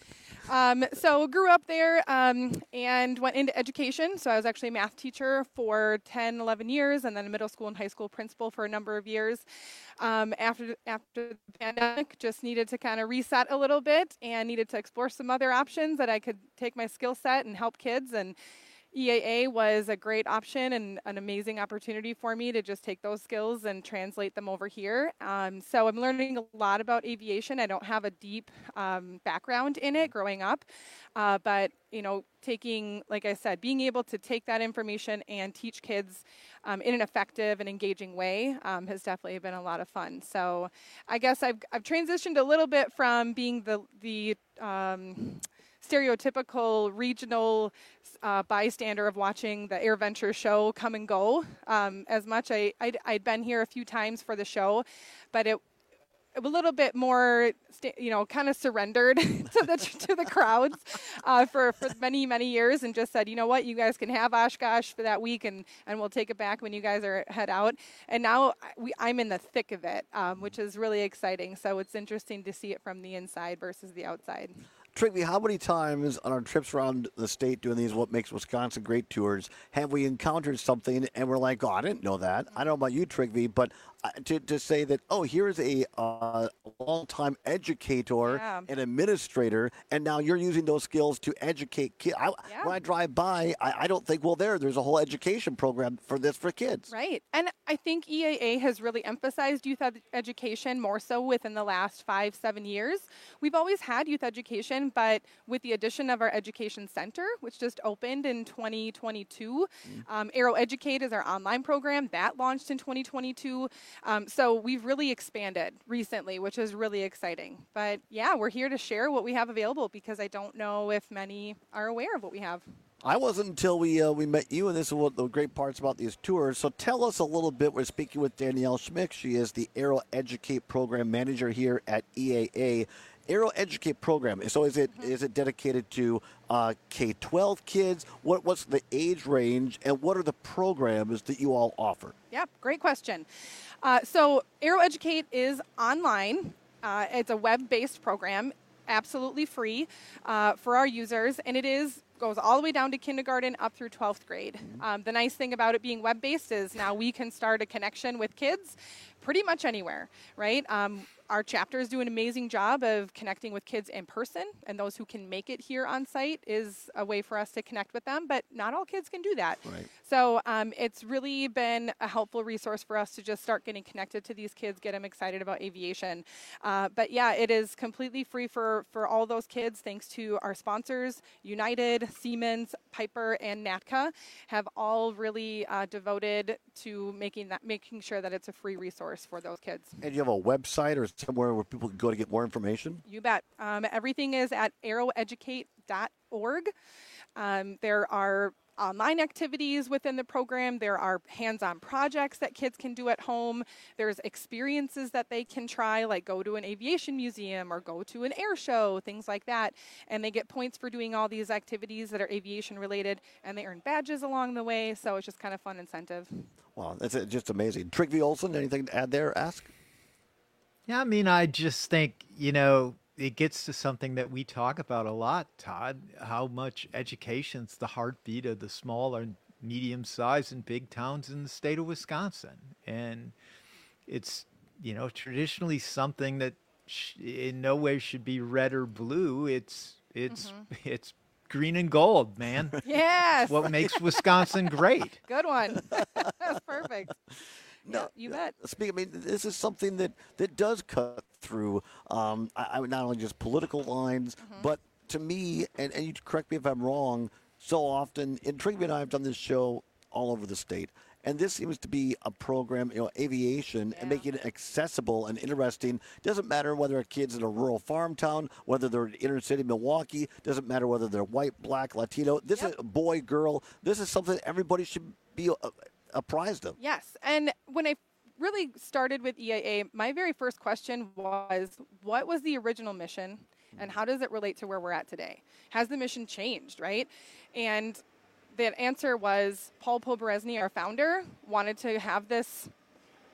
so grew up there and went into education. So I was actually a math teacher for 10, 11 years, and then a middle school and high school principal for a number of years. After the pandemic, just needed to kind of reset a little bit and needed to explore some other options that I could take my skill set and help kids. And EAA was a great option and an amazing opportunity for me to just take those skills and translate them over here. So I'm learning a lot about aviation. I don't have a deep background in it growing up, but taking, like I said, being able to take that information and teach kids in an effective and engaging way has definitely been a lot of fun. So I guess I've transitioned a little bit from being the stereotypical regional bystander of watching the AirVenture show come and go. As much I'd been here a few times for the show, but it a little bit more, kind of surrendered to the crowds for many years, and just said, you know what, you guys can have Oshkosh for that week, and we'll take it back when you guys head out. And now I'm in the thick of it, which is really exciting. So it's interesting to see it from the inside versus the outside. Trigby, how many times on our trips around the state doing these What Makes Wisconsin Great tours have we encountered something and we're like, oh, I didn't know that. I don't know about you, Trigby, but to say that, oh, here's a long-time educator and administrator, and now you're using those skills to educate kids. When I drive by, I don't think, well, there's a whole education program for this for kids. Right. And I think EAA has really emphasized youth education more so within the last 5-7 years. We've always had youth education, but with the addition of our education center, which just opened in 2022, Aero Educate is our online program that launched in 2022. So we've really expanded recently, which is really exciting. But yeah, we're here to share what we have available because I don't know if many are aware of what we have. I wasn't until we met you, and this is one of the great parts about these tours. So tell us a little bit. We're speaking with Danielle Schmick. She is the Aero Educate Program Manager here at EAA. Aero Educate Program. So is it dedicated to K-12 kids? What's the age range, and what are the programs that you all offer? Yep, great question. So Aero Educate is online. It's a web-based program, absolutely free for our users, and goes all the way down to kindergarten up through 12th grade. The nice thing about it being web-based is now we can start a connection with kids pretty much anywhere, right? Our chapters do an amazing job of connecting with kids in person, and those who can make it here on site is a way for us to connect with them, but not all kids can do that. Right. So it's really been a helpful resource for us to just start getting connected to these kids, get them excited about aviation. But yeah, it is completely free for all those kids, thanks to our sponsors, United, Siemens, Piper, and NATCA, have all really devoted to making sure that it's a free resource for those kids. And you have a website or somewhere where people can go to get more information? You bet. Everything is at aeroeducate.org. There are online activities within the program. There are hands-on projects that kids can do at home. There's experiences that they can try, like go to an aviation museum or go to an air show, things like that. And they get points for doing all these activities that are aviation related, and they earn badges along the way. So it's just kind of fun incentive. Wow, that's just amazing. Trigby Olson, anything to add there? Ask. Yeah, I mean, I just think, it gets to something that we talk about a lot, Todd, how much education's the heartbeat of the small and medium-sized and big towns in the state of Wisconsin. And it's, traditionally something that in no way should be red or blue. It's green and gold, man. Yes. What makes Wisconsin great. Good one. That's perfect. No, you bet. This is something that does cut through I would not only just political lines, but to me, and you correct me if I'm wrong, so often, and Trigby and I have done this show all over the state, and this seems to be a program, aviation, and making it accessible and interesting. Doesn't matter whether a kid's in a rural farm town, whether they're in inner city Milwaukee, doesn't matter whether they're white, black, Latino. This is a boy, girl. This is something everybody should be apprised of. Yes, and when I really started with EAA, my very first question was, what was the original mission, and how does it relate to where we're at today? Has the mission changed, right? And the answer was Paul Poberezny, our founder, wanted to have this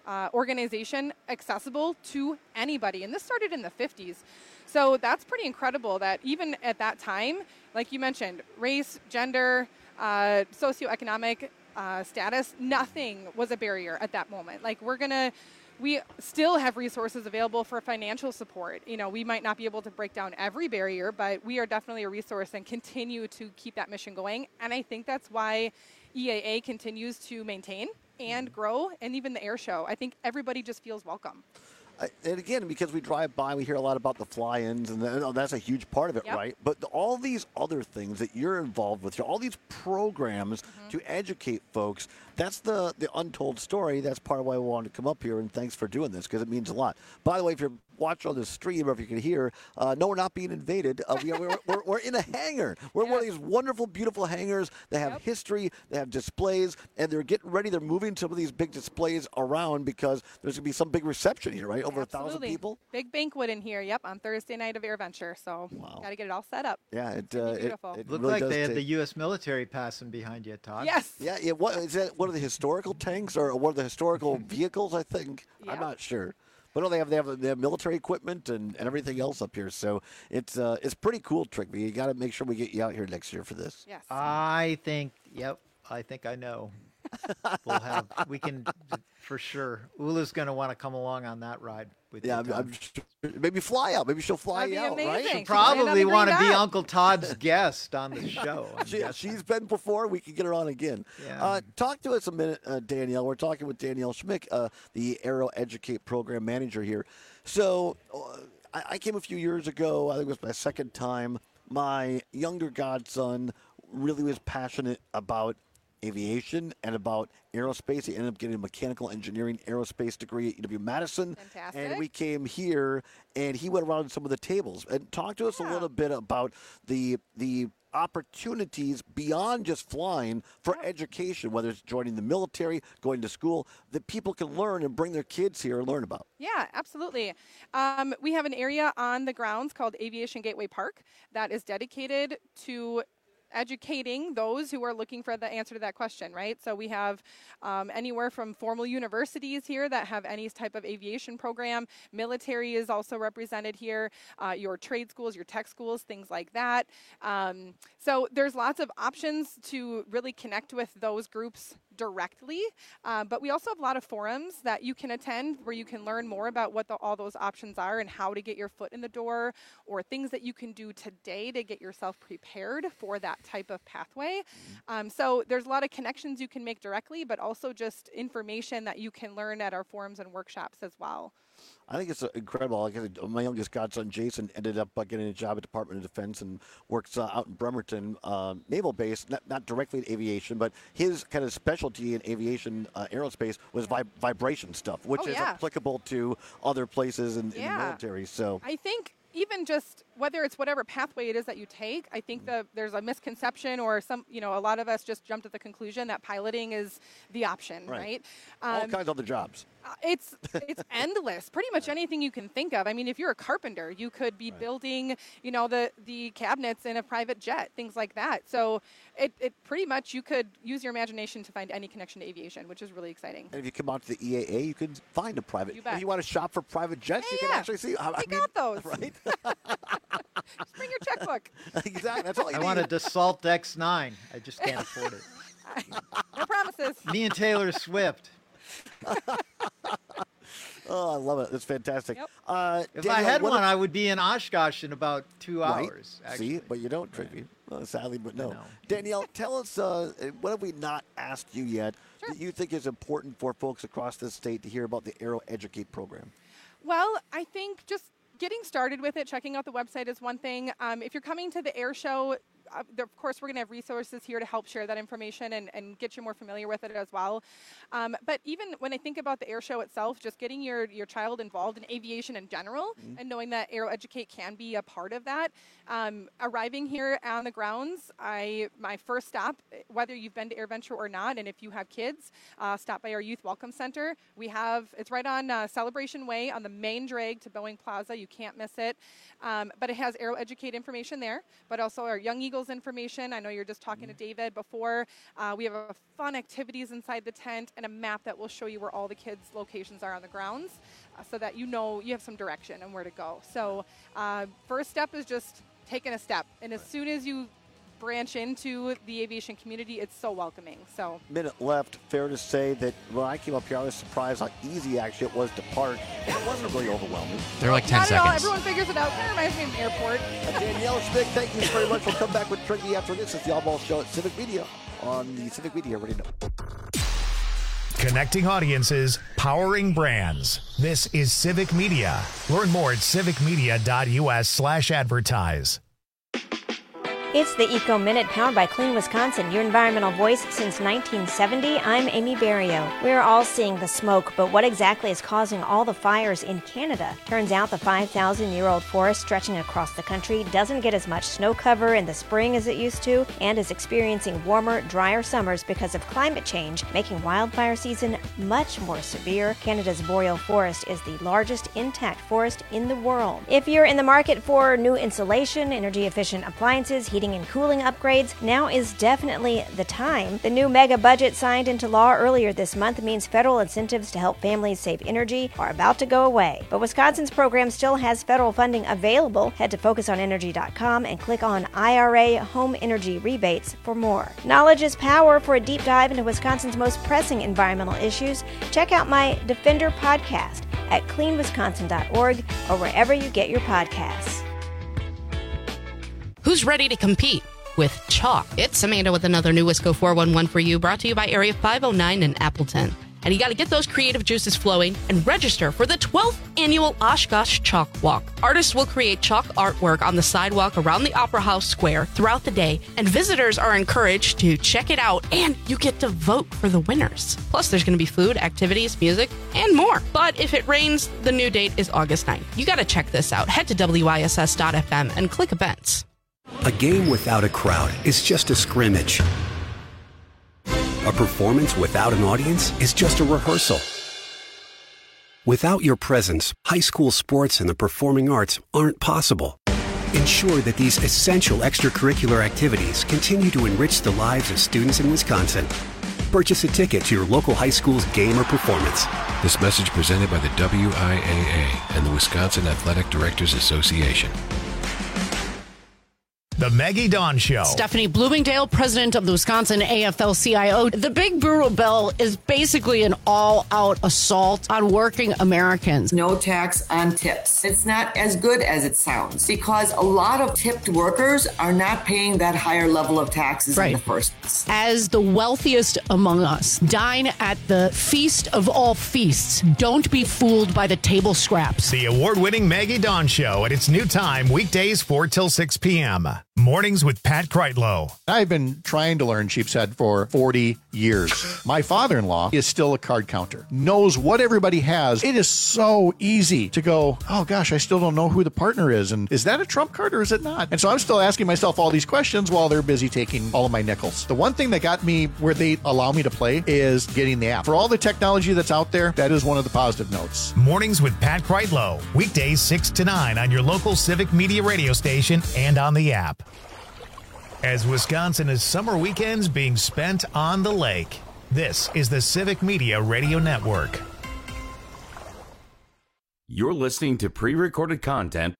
organization accessible to anybody. And this started in the 50s. So that's pretty incredible that even at that time, like you mentioned, race, gender, socioeconomic status, nothing was a barrier at that moment. Like we still have resources available for financial support. You know, we might not be able to break down every barrier, but we are definitely a resource and continue to keep that mission going. And I think that's why EAA continues to maintain and grow, and even the air show. I think everybody just feels welcome. And again, because we drive by, we hear a lot about the fly-ins, and that's a huge part of it, Yep. right? But all these other things that you're involved with, all these programs to educate folks, that's the untold story. That's part of why we wanted to come up here, and thanks for doing this, because it means a lot. By the way, if you're watching on the stream, or if you can hear, no, we're not being invaded. We're in a hangar. We're one of these wonderful, beautiful hangars that have history, they have displays, and they're getting ready. They're moving some of these big displays around because there's going to be some big reception here, right? Over 1,000 people. Big banquet in here, yep, on Thursday night of AirVenture. So got to get it all set up. Yeah, it's beautiful. It looked really like does they had take- the U.S. military passing behind you, Todd. Yes. Yeah. What is that? One of the historical tanks or one of the historical vehicles? I think. I'm not sure. But no, they have military equipment and everything else up here. So it's pretty cool, Trigby. You got to make sure we get you out here next year for this. Yes. I think I know. We can for sure. Ula's going to want to come along on that ride with you. I'm sure. Maybe fly out. Maybe she'll fly you out, right? She'll probably want to be Uncle Todd's guest on the show. She's been before. We can get her on again. Yeah. Talk to us a minute, Danielle. We're talking with Danielle Schmick, the Aero Educate program manager here. So I came a few years ago. I think it was my second time. My younger godson really was passionate about aviation and about aerospace. He ended up getting a mechanical engineering aerospace degree at UW-Madison. Fantastic. And we came here, and he went around some of the tables. And talk to us a little bit about the opportunities beyond just flying for education, whether it's joining the military, going to school, that people can learn and bring their kids here and learn about. Yeah, absolutely. We have an area on the grounds called Aviation Gateway Park that is dedicated to educating those who are looking for the answer to that question, right? So we have anywhere from formal universities here that have any type of aviation program. Military is also represented here, your trade schools, your tech schools, things like that. So there's lots of options to really connect with those groups directly, but we also have a lot of forums that you can attend where you can learn more about what all those options are and how to get your foot in the door, or things that you can do today to get yourself prepared for that type of pathway. So there's a lot of connections you can make directly, but also just information that you can learn at our forums and workshops as well. I think it's incredible. Like, my youngest godson, Jason, ended up getting a job at Department of Defense and works out in Bremerton Naval Base, not directly in aviation, but his kind of specialty in aviation aerospace was vibration stuff, which is applicable to other places in the military. So I think even just whether it's whatever pathway it is that you take, I think there's a misconception, or a lot of us just jumped to the conclusion that piloting is the option, right? All kinds of other jobs. It's endless. Pretty much anything you can think of. I mean, if you're a carpenter, you could be building, the cabinets in a private jet, things like that. So it pretty much, you could use your imagination to find any connection to aviation, which is really exciting. And if you come out to the EAA, you can find a private. You bet. If you want to shop for private jets, you can actually see. I got those. Right? Just bring your checkbook. Exactly. That's all you I need. want a Dassault X9. I just can't afford it. No promises. Me and Taylor Swift. Oh, I love it. That's fantastic. If Danielle, I had what one, if- I would be in Oshkosh in about 2 Right. hours. Actually. See, but you don't, Tricky. Sadly, but no. Danielle, tell us, what have we not asked you yet that you think is important for folks across the state to hear about the Aero Educate program? Well, I think just getting started with it, checking out the website is one thing. If you're coming to the air show, of course, we're going to have resources here to help share that information and get you more familiar with it as well. But even when I think about the air show itself, just getting your child involved in aviation in general and knowing that Aero Educate can be a part of that. Arriving here on the grounds, my first stop, whether you've been to AirVenture or not, and if you have kids, stop by our Youth Welcome Center. It's right on Celebration Way on the main drag to Boeing Plaza. You can't miss it. But it has Aero Educate information there, but also our Young Eagles sales information. I know you're just talking to David before. We have fun activities inside the tent and a map that will show you where all the kids' locations are on the grounds so that you know you have some direction and where to go. So first step is just taking a step. And as soon as you branch into the aviation community, it's so welcoming. So minute left. Fair to say that when I came up here, I was surprised how easy actually it was to park. It wasn't really overwhelming. They're like 10 Not seconds. at all. Everyone figures it out. Kind of reminds me of an airport. Danielle Schmick, thank you very much. We'll come back with Trinity after this. It's the Oddball Show at Civic Media on the Civic Media Radio Network. Connecting audiences, powering brands. This is Civic Media. Learn more at civicmedia.us/advertise. It's the Eco Minute powered by Clean Wisconsin, your environmental voice since 1970. I'm Amy Barrio. We're all seeing the smoke, but what exactly is causing all the fires in Canada? Turns out the 5,000-year-old forest stretching across the country doesn't get as much snow cover in the spring as it used to, and is experiencing warmer, drier summers because of climate change, making wildfire season much more severe. Canada's boreal forest is the largest intact forest in the world. If you're in the market for new insulation, energy-efficient appliances, heating and cooling upgrades, now is definitely the time. The new mega budget signed into law earlier this month means federal incentives to help families save energy are about to go away. But Wisconsin's program still has federal funding available. Head to focusonenergy.com and click on IRA Home Energy Rebates for more. Knowledge is power. For a deep dive into Wisconsin's most pressing environmental issues, check out my Defender podcast at cleanwisconsin.org or wherever you get your podcasts. Who's ready to compete with chalk? It's Amanda with another new Wisco 411 for you, brought to you by Area 509 in Appleton. And you got to get those creative juices flowing and register for the 12th annual Oshkosh Chalk Walk. Artists will create chalk artwork on the sidewalk around the Opera House Square throughout the day, and visitors are encouraged to check it out, and you get to vote for the winners. Plus, there's going to be food, activities, music, and more. But if it rains, the new date is August 9th. You got to check this out. Head to WISS.FM and click events. A game without a crowd is just a scrimmage. A performance without an audience is just a rehearsal. Without your presence, high school sports and the performing arts aren't possible. Ensure that these essential extracurricular activities continue to enrich the lives of students in Wisconsin. Purchase a ticket to your local high school's game or performance. This message presented by the WIAA and the Wisconsin Athletic Directors Association. The Maggie Dawn Show. Stephanie Bloomingdale, president of the Wisconsin AFL-CIO. The Big Bureau Bill is basically an all-out assault on working Americans. No tax on tips. It's not as good as it sounds because a lot of tipped workers are not paying that higher level of taxes in the first place. As the wealthiest among us, dine at the feast of all feasts. Don't be fooled by the table scraps. The award-winning Maggie Dawn Show at its new time, weekdays 4 till 6 p.m. Mornings with Pat Kreitlow. I've been trying to learn sheepshead for 40 years. My father-in-law is still a card counter, knows what everybody has. It is so easy to go, oh gosh, I still don't know who the partner is. And is that a trump card or is it not? And so I'm still asking myself all these questions while they're busy taking all of my nickels. The one thing that got me where they allow me to play is getting the app. For all the technology that's out there, that is one of the positive notes. Mornings with Pat Kreitlow. Weekdays 6 to 9 on your local Civic Media radio station and on the app. As Wisconsin is summer weekends being spent on the lake, this is the Civic Media Radio Network. You're listening to pre-recorded content.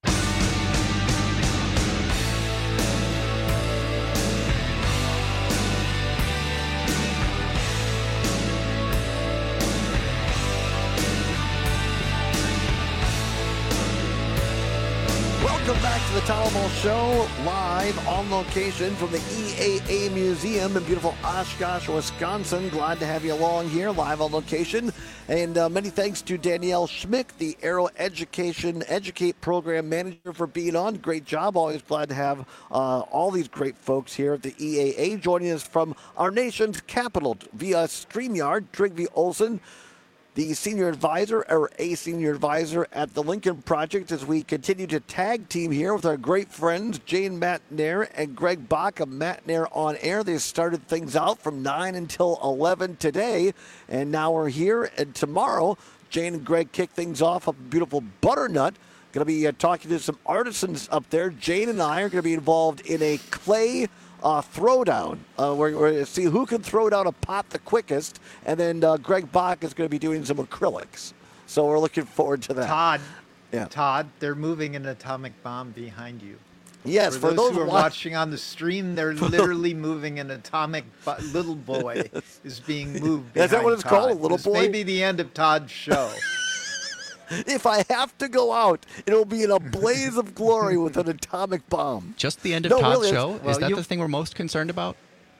Welcome back to the Town Hall Show, live on location from the EAA Museum in beautiful Oshkosh, Wisconsin. Glad to have you along here, live on location. And many thanks to Danielle Schmick, the Aero Educate Program Manager, for being on. Great job. Always glad to have all these great folks here at the EAA. Joining us from our nation's capital via StreamYard, Trygve Olsen, the senior advisor, or a senior advisor at the Lincoln Project, as we continue to tag team here with our great friends, Jane Matnair and Greg Bach of Matnair On Air. They started things out from 9 until 11 today, and now we're here. And tomorrow, Jane and Greg kick things off a beautiful Butternut Going to be talking to some artisans up there. Jane and I are going to be involved in a clay throwdown. We're going to see who can throw down a pot the quickest, and then Greg Bach is going to be doing some acrylics. So we're looking forward to that. Todd, they're moving an atomic bomb behind you. Yes, for those who are watching on the stream, they're literally moving an atomic little boy is being moved. Is that what it's called, a little boy? Maybe the end of Todd's show. If I have to go out, it'll be in a blaze of glory with an atomic bomb. Just the end of Todd's really, show? Is that the thing we're most concerned about?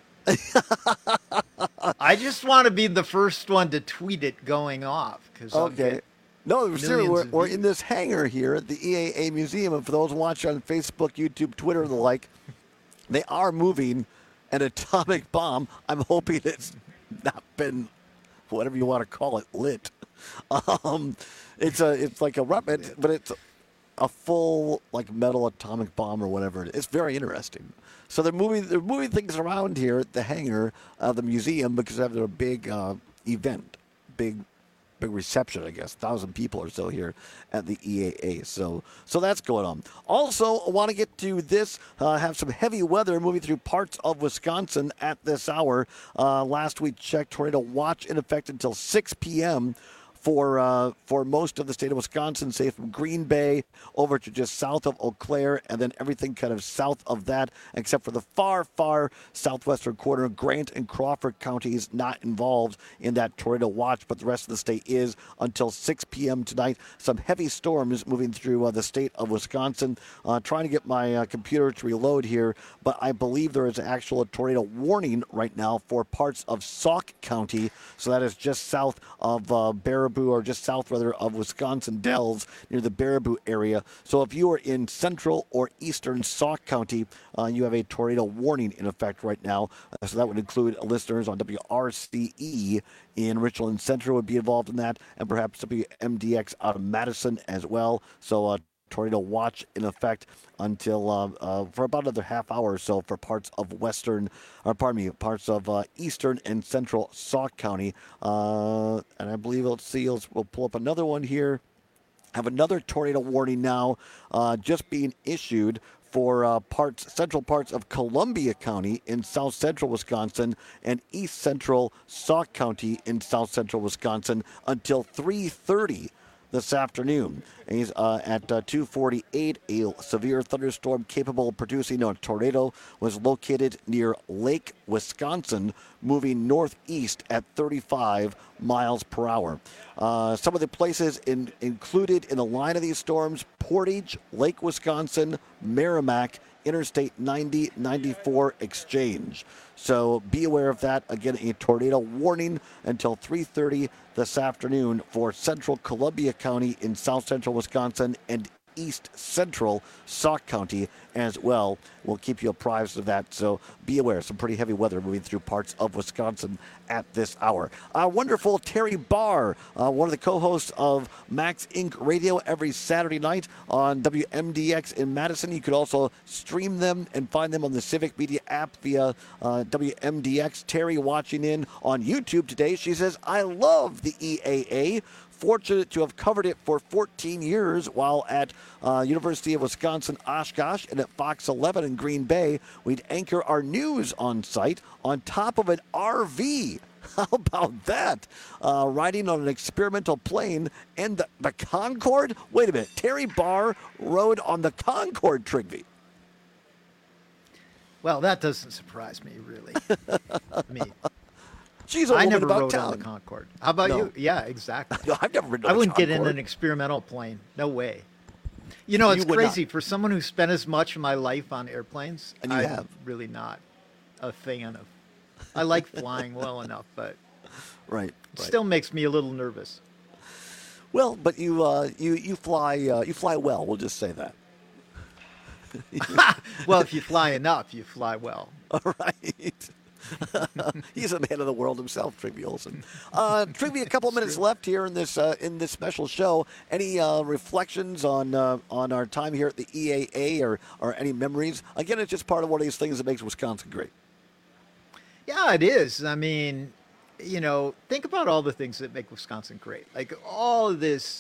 I just want to be the first one to tweet it going off. Okay. No, seriously, we're in this hangar here at the EAA Museum. And for those watching on Facebook, YouTube, Twitter, and the like, they are moving an atomic bomb. I'm hoping it's not been, whatever you want to call it, lit. It's like a rocket, but it's a full like metal atomic bomb or whatever it is. It's very interesting. So they're moving things around here at the hangar of the museum because they're having a big event, big reception, I guess. 1,000 people or so here at the EAA. So that's going on. Also, I want to get to this, have some heavy weather moving through parts of Wisconsin at this hour. Last we checked, tornado watch in effect until 6 p.m. For most of the state of Wisconsin, say from Green Bay over to just south of Eau Claire, and then everything kind of south of that, except for the far, far southwestern corner. Grant and Crawford counties not involved in that tornado watch, but the rest of the state is until 6 p.m. tonight. Some heavy storms moving through the state of Wisconsin. Trying to get my computer to reload here, but I believe there is actual a tornado warning right now for parts of Sauk County, so that is just south of Baraboo, or just south, rather, of Wisconsin Dells, near the Baraboo area. So if you are in central or eastern Sauk County, you have a tornado warning in effect right now. So that would include listeners on WRCE in Richland Central would be involved in that, and perhaps WMDX out of Madison as well. So tornado watch in effect until for about another half hour or so for parts of parts of eastern and central Sauk County. And I believe we'll pull up another one here. Have another tornado warning now just being issued for central parts of Columbia County in south central Wisconsin and east central Sauk County in south central Wisconsin until 3:30 this afternoon. He's at 2:48. A severe thunderstorm capable of producing a tornado was located near Lake, Wisconsin, moving northeast at 35 miles per hour. Some of the places included in the line of these storms: Portage, Lake, Wisconsin, Merrimack, Interstate 90, 94 Exchange. So be aware of that. Again, a tornado warning until 3:30 this afternoon for central Columbia County in south central Wisconsin and east central Sauk County as well. We'll keep you apprised of that, so be aware. Some pretty heavy weather moving through parts of Wisconsin at this hour. Wonderful Terry Barr, one of the co-hosts of Max Inc. Radio every Saturday night on WMDX in Madison. You could also stream them and find them on the Civic Media app via WMDX. Terry watching in on YouTube today. She says, I love the EAA. Fortunate to have covered it for 14 years while at University of Wisconsin Oshkosh and at Fox 11 in Green Bay. We'd anchor our news on site on top of an RV. How about that? Riding on an experimental plane and the Concorde? Wait a minute. Terry Barr rode on the Concorde, Trigby. Well, that doesn't surprise me, really. She's a woman never about rode town. on the Concorde. How about you? Yeah, exactly. No, I've never ridden on I wouldn't Concorde. get in an experimental plane. No way. You know, it's crazy. For someone who spent as much of my life on airplanes, and I'm really not a fan of. I like flying well enough, but right. Still makes me a little nervous. Well, but you fly well. We'll just say that. Well, if you fly enough, you fly well. All right. He's a man of the world himself, Trigby Olson. Trigby, a couple of minutes left here in this special show. Any reflections on our time here at the EAA or any memories? Again, it's just part of one of these things that makes Wisconsin great. Yeah, it is. I mean, think about all the things that make Wisconsin great. Like all of this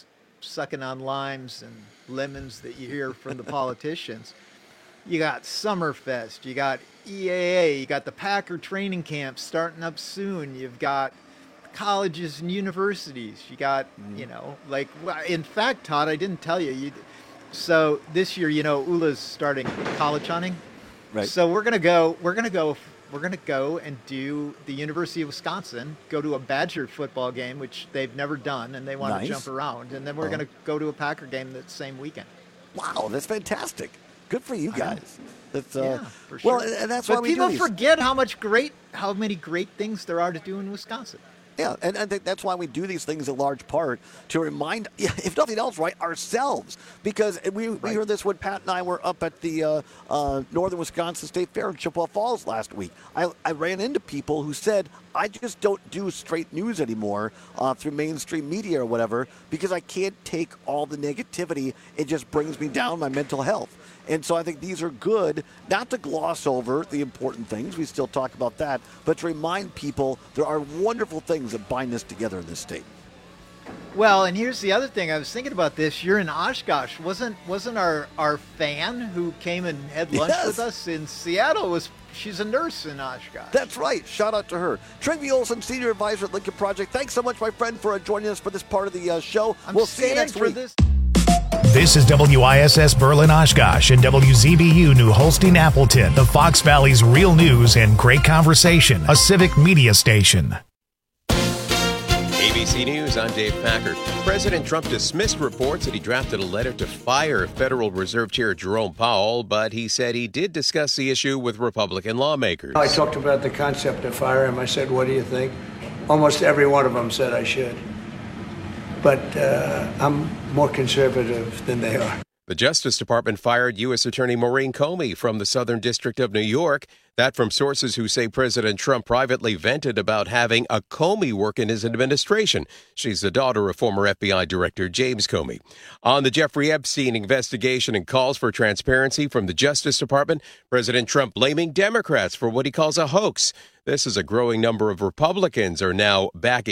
sucking on limes and lemons that you hear from the politicians. You got Summerfest, you got EAA, you got the Packer training camp starting up soon. You've got colleges and universities. You got, in fact, Todd, I didn't tell you. So this year, ULA's starting college hunting. Right. So we're gonna go and do the University of Wisconsin, go to a Badger football game, which they've never done, and they want to jump around. And then we're going to go to a Packer game that same weekend. Wow, that's fantastic. Good for you guys. That's for sure. Well, and that's why we do people these. forget how many great things there are to do in Wisconsin. Yeah, and I think that's why we do these things in large part, to remind, if nothing else, right, ourselves. Because we heard this when Pat and I were up at the Northern Wisconsin State Fair in Chippewa Falls last week. I ran into people who said, I just don't do straight news anymore through mainstream media or whatever, because I can't take all the negativity. It just brings me down, my mental health. And so I think these are good, not to gloss over the important things. We still talk about that, but to remind people there are wonderful things that bind us together in this state. Well, and here's the other thing. I was thinking about this. You're in Oshkosh. Wasn't our fan who came and had lunch with us in Seattle, she's a nurse in Oshkosh. That's right. Shout out to her. Trygve Olsen, Senior Advisor at Lincoln Project. Thanks so much, my friend, for joining us for this part of the show. We'll see you next week. This is WISS Berlin Oshkosh and WZBU New Holstein Appleton, the Fox Valley's real news and great conversation, a civic media station. ABC News, I'm Dave Packard. President Trump dismissed reports that he drafted a letter to fire Federal Reserve Chair Jerome Powell, but he said he did discuss the issue with Republican lawmakers. I talked about the concept of fire him. I said, what do you think? Almost every one of them said I should. But I'm more conservative than they are. The Justice Department fired U.S. Attorney Maureen Comey from the Southern District of New York. That from sources who say President Trump privately vented about having a Comey work in his administration. She's the daughter of former FBI Director James Comey. On the Jeffrey Epstein investigation and calls for transparency from the Justice Department, President Trump blaming Democrats for what he calls a hoax. This is a growing number of Republicans are now backing